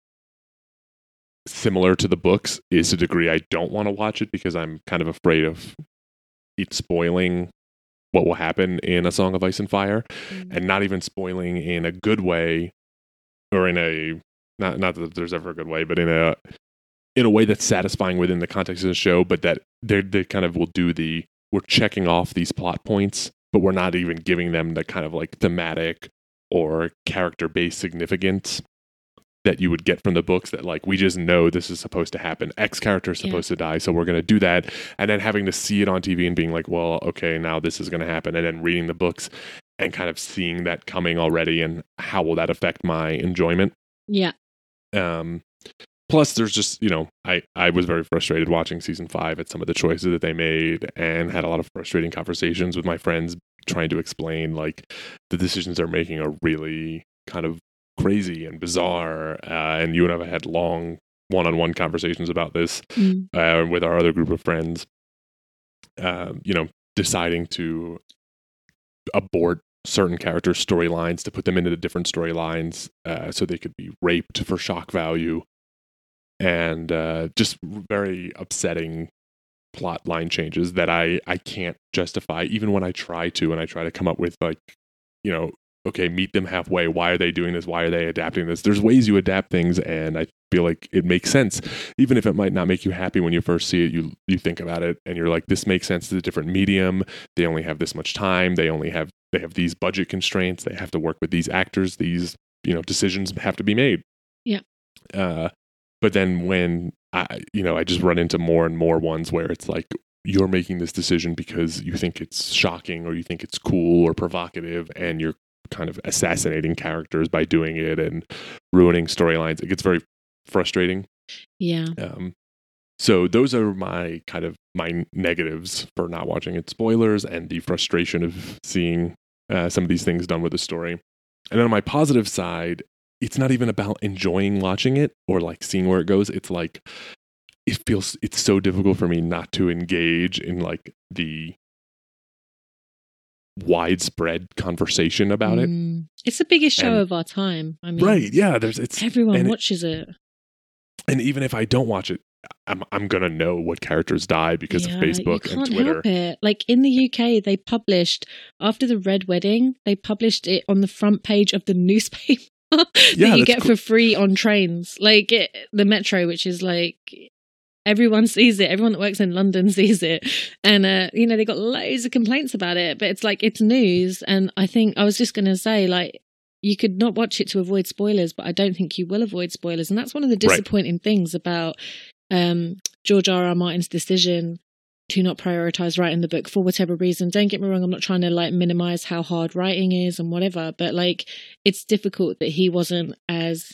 similar to the books is a degree I don't want to watch it because I'm kind of afraid of it spoiling what will happen in A Song of Ice and Fire, Mm. and not even spoiling in a good way or in a not not that there's ever a good way, but in a in a way that's satisfying within the context of the show, but that they they kind of will do the we're checking off these plot points, but we're not even giving them the kind of like thematic or character based significance that you would get from the books, that like we just know this is supposed to happen. X character is supposed yeah. to die, so we're going to do that. And then having to see it on T V and being like, well, okay, now this is going to happen. And then reading the books and kind of seeing that coming already and how will that affect my enjoyment. Yeah. Um, plus, there's just, you know, I, I was very frustrated watching season five at some of the choices that they made and had a lot of frustrating conversations with my friends trying to explain like the decisions they're making are really kind of crazy and bizarre, uh, and you and I had long one-on-one conversations about this mm. uh, with our other group of friends. Uh, you know, deciding to abort certain character storylines to put them into the different storylines uh, so they could be raped for shock value. and uh, just very upsetting plot line changes that I, I can't justify, even when I try to, and I try to come up with, like, you know, okay, meet them halfway. Why are they doing this? Why are they adapting this? There's ways you adapt things, and I feel like it makes sense. Even if it might not make you happy when you first see it, you you think about it, and you're like, this makes sense. It's a different medium. They only have this much time. They only have, they have these budget constraints. They have to work with these actors. These, you know, decisions have to be made. Yeah. Uh, but then when I, you know, I just run into more and more ones where it's like, you're making this decision because you think it's shocking, or you think it's cool or provocative, and you're kind of assassinating characters by doing it and ruining storylines. It gets very frustrating. Yeah. Um, so those are my kind of my negatives for not watching it. Spoilers and the frustration of seeing uh, some of these things done with the story. And then on my positive side, it's not even about enjoying watching it or like seeing where it goes. It's like, it feels, it's so difficult for me not to engage in like the widespread conversation about mm. it. It's the biggest show and, of our time. I mean, right? Yeah, there's it's everyone watches it, it, and even if I don't watch it, I'm I'm gonna know what characters die because yeah, of Facebook you can't and Twitter. Help it. Like in the U K, they published after the Red Wedding, they published it on the front page of the newspaper that yeah, you get cool. for free on trains, like it, the Metro, which is like. Everyone sees it. Everyone that works in London sees it. And, uh, you know, they got loads of complaints about it, but it's like, it's news. And I think I was just going to say, like, you could not watch it to avoid spoilers, but I don't think you will avoid spoilers. And that's one of the disappointing right. things about um, George R. R. Martin's decision to not prioritize writing the book for whatever reason. Don't get me wrong. I'm not trying to like minimize how hard writing is and whatever, but like, it's difficult that he wasn't as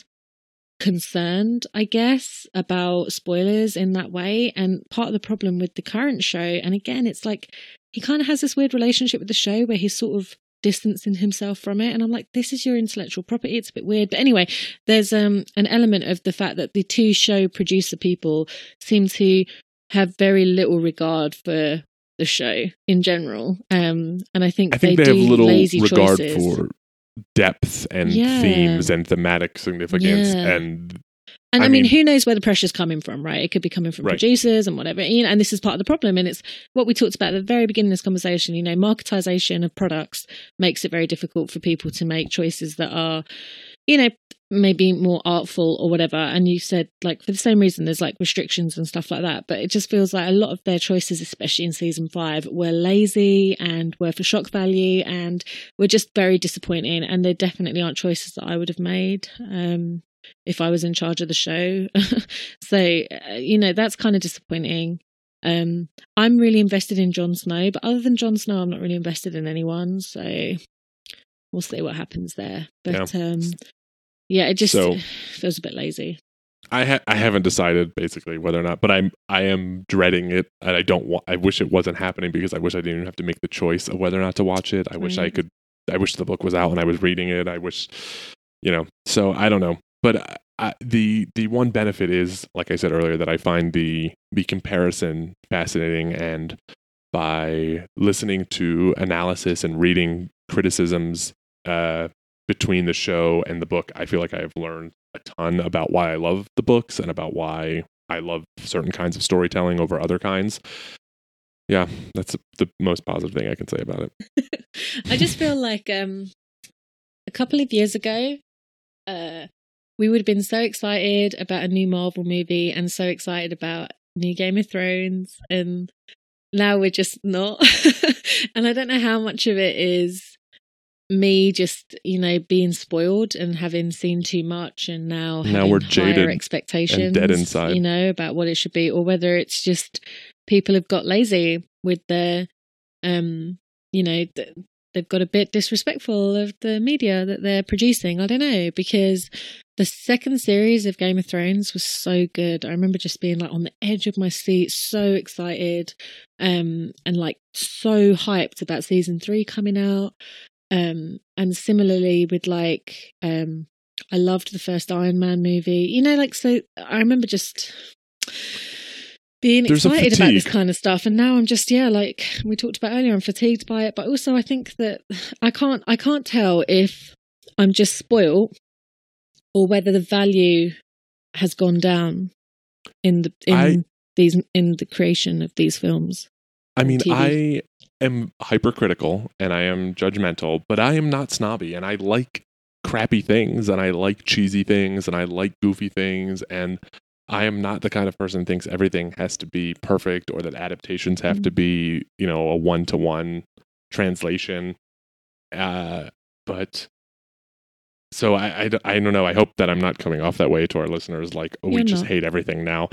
concerned, I guess, about spoilers in that way. And part of the problem with the current show, and again, it's like he kind of has this weird relationship with the show where he's sort of distancing himself from it, and I'm like, this is your intellectual property. It's a bit weird, but anyway, there's um an element of the fact that the two show producer people seem to have very little regard for the show in general, um and I think, I think they, they do have little lazy regard choices. for depth and yeah. themes and thematic significance yeah. and and I, I mean, mean, who knows where the pressure's coming from, right? It could be coming from right. producers and whatever, you know, and this is part of the problem. And it's what we talked about at the very beginning of this conversation, you know, marketization of products makes it very difficult for people to make choices that are, you know, maybe more artful or whatever. And you said, like, for the same reason, there's like restrictions and stuff like that. But it just feels like a lot of their choices, especially in season five, were lazy and were for shock value and were just very disappointing. And they definitely aren't choices that I would have made um, if I was in charge of the show. So, uh, you know, that's kind of disappointing. Um, I'm really invested in Jon Snow, but other than Jon Snow, I'm not really invested in anyone. So we'll see what happens there. But yeah. um Yeah, it just so, feels a bit lazy. I ha- I haven't decided basically whether or not, but I'm I am dreading it, and I don't want. I wish it wasn't happening because I wish I didn't even have to make the choice of whether or not to watch it. I right. wish I could. I wish the book was out and I was reading it. I wish, you know. So I don't know, but I, the the one benefit is, like I said earlier, that I find the the comparison fascinating, and by listening to analysis and reading criticisms. Uh, between the show and the book, I feel like I have learned a ton about why I love the books and about why I love certain kinds of storytelling over other kinds. Yeah, that's the most positive thing I can say about it. I just feel like um, a couple of years ago, uh, we would have been so excited about a new Marvel movie and so excited about new Game of Thrones, and now we're just not. And I don't know how much of it is me just, you know, being spoiled and having seen too much and now having now we're higher jaded expectations, and dead inside, you know, about what it should be, or whether it's just people have got lazy with their, um, you know, th- they've got a bit disrespectful of the media that they're producing. I don't know, because the second series of Game of Thrones was so good. I remember just being like on the edge of my seat, so excited, um, and like so hyped about season three coming out. Um, and similarly with like, um, I loved the first Iron Man movie, you know, like, so I remember just being There's excited about this kind of stuff. And now I'm just, yeah, like we talked about earlier, I'm fatigued by it. But also I think that I can't, I can't tell if I'm just spoiled or whether the value has gone down in the in I, these in the creation of these films. I mean, T V. I am hypercritical and I am judgmental, but I am not snobby, and I like crappy things, and I like cheesy things, and I like goofy things, and I am not the kind of person who thinks everything has to be perfect or that adaptations have mm. to be, you know, a one-to-one translation. Uh, but so I, I, I don't know. I hope that I'm not coming off that way to our listeners, like, oh, You're we just not. hate everything now.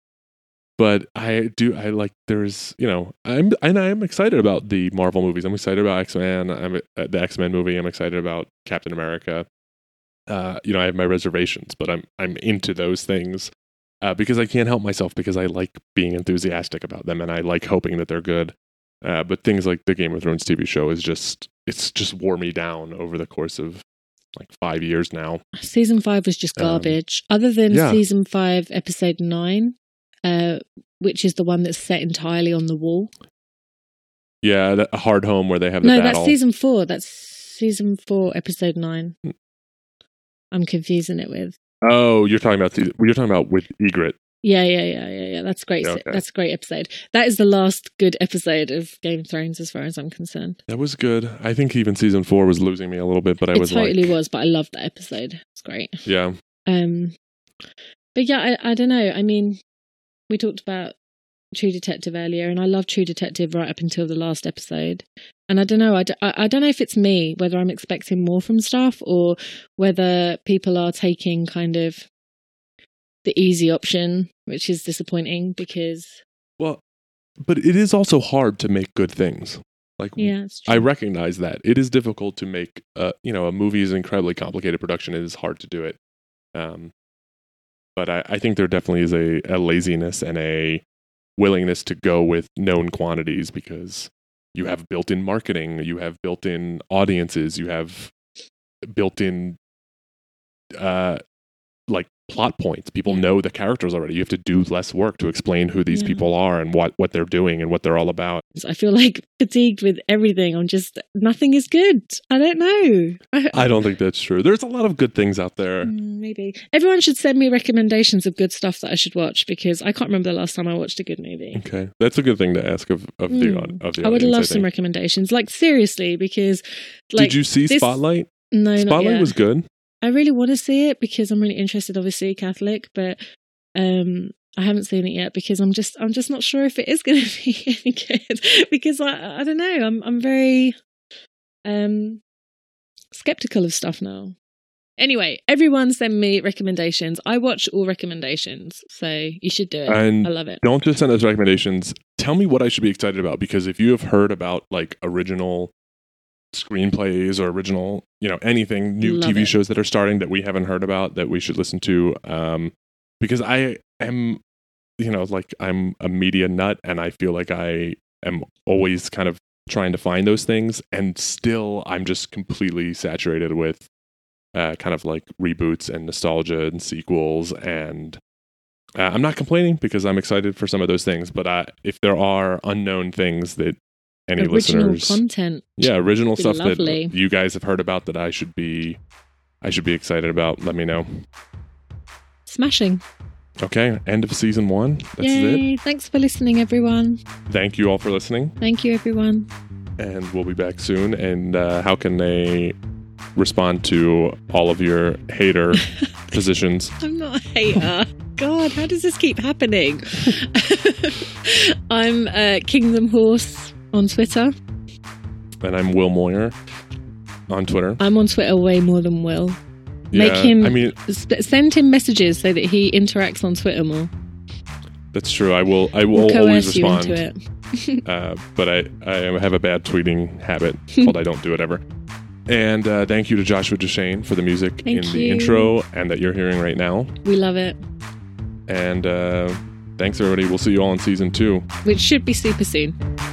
But I do, I like, there's, you know, I'm, and I'm excited about the Marvel movies. I'm excited about X-Men. I'm uh, the X-Men movie. I'm excited about Captain America. Uh, you know, I have my reservations, but I'm, I'm into those things. Uh, because I can't help myself, because I like being enthusiastic about them and I like hoping that they're good. Uh, but things like the Game of Thrones T V show is just, it's just wore me down over the course of like five years now. Season five was just garbage. Um, Other than yeah. season five, episode nine, uh, which is the one that's set entirely on the wall. Yeah, that Hard Home where they have the no, battle. No, that's season four. That's season four, episode nine. I'm confusing it with. Oh, you're talking about you're talking about with Ygritte. Yeah, yeah, yeah, yeah, yeah. That's great. Yeah, okay. That's a great episode. That is the last good episode of Game of Thrones, as far as I'm concerned. That was good. I think even season four was losing me a little bit, but I it was totally like, was. But I loved that episode. It's great. Yeah. Um, but yeah, I, I don't know. I mean, we talked about True Detective earlier, and I love True Detective right up until the last episode. And I don't know, I, d- I don't know if it's me, whether I'm expecting more from stuff or whether people are taking kind of the easy option, which is disappointing because... Well, but it is also hard to make good things. Like, yeah, it's true. I recognize that. It is difficult to make, uh, you know, a movie is an incredibly complicated production. It is hard to do it. Um, but I, I think there definitely is a, a laziness and a willingness to go with known quantities because you have built-in marketing, you have built-in audiences, you have built-in uh, like plot points. People know the characters already. You have to do less work to explain who these yeah. people are and what, what they're doing and what they're all about. I feel like fatigued with everything. I'm just, nothing is good. I don't know. I don't think that's true. There's a lot of good things out there. Mm, maybe. Everyone should send me recommendations of good stuff that I should watch because I can't remember the last time I watched a good movie. Okay. That's a good thing to ask of, of, mm. the, of the I would audience, love I some recommendations. Like, seriously, because... like, Did you see this... Spotlight? No, Spotlight not yet. was good. I really want to see it because I'm really interested, obviously, Catholic, but um, I haven't seen it yet because I'm just I'm just not sure if it is going to be any good because I I don't know I'm I'm very um skeptical of stuff now. Anyway, everyone send me recommendations. I watch all recommendations, so you should do it. And I love it. Don't just send us recommendations. Tell me what I should be excited about because if you have heard about like original screenplays or original, you know, anything, new Love T V it. shows that are starting that we haven't heard about that we should listen to. Um, because I am, you know, like I'm a media nut and I feel like I am always kind of trying to find those things. And still, I'm just completely saturated with uh, kind of like reboots and nostalgia and sequels. And uh, I'm not complaining because I'm excited for some of those things. But I, if there are unknown things that any original listeners, content, yeah, original stuff lovely. that you guys have heard about that I should be, I should be excited about. Let me know. Smashing. Okay, end of season one. That's Yay. it. Thanks for listening, everyone. Thank you all for listening. Thank you, everyone. And we'll be back soon. And uh, how can they respond to all of your hater positions? I'm not a hater. God, how does this keep happening? I'm uh, Kingdom Horse on Twitter. And I'm Will Moyer on Twitter. I'm on Twitter way more than Will. Yeah, Make him, I mean, sp- send him messages so that he interacts on Twitter more. That's true. I will. I will we'll always you respond. into it. uh, but I, I have a bad tweeting habit called I don't do it ever. And uh, thank you to Joshua Duchesne for the music thank in you. the intro and that you're hearing right now. We love it. And uh, thanks everybody. We'll see you all in season two, which should be super soon.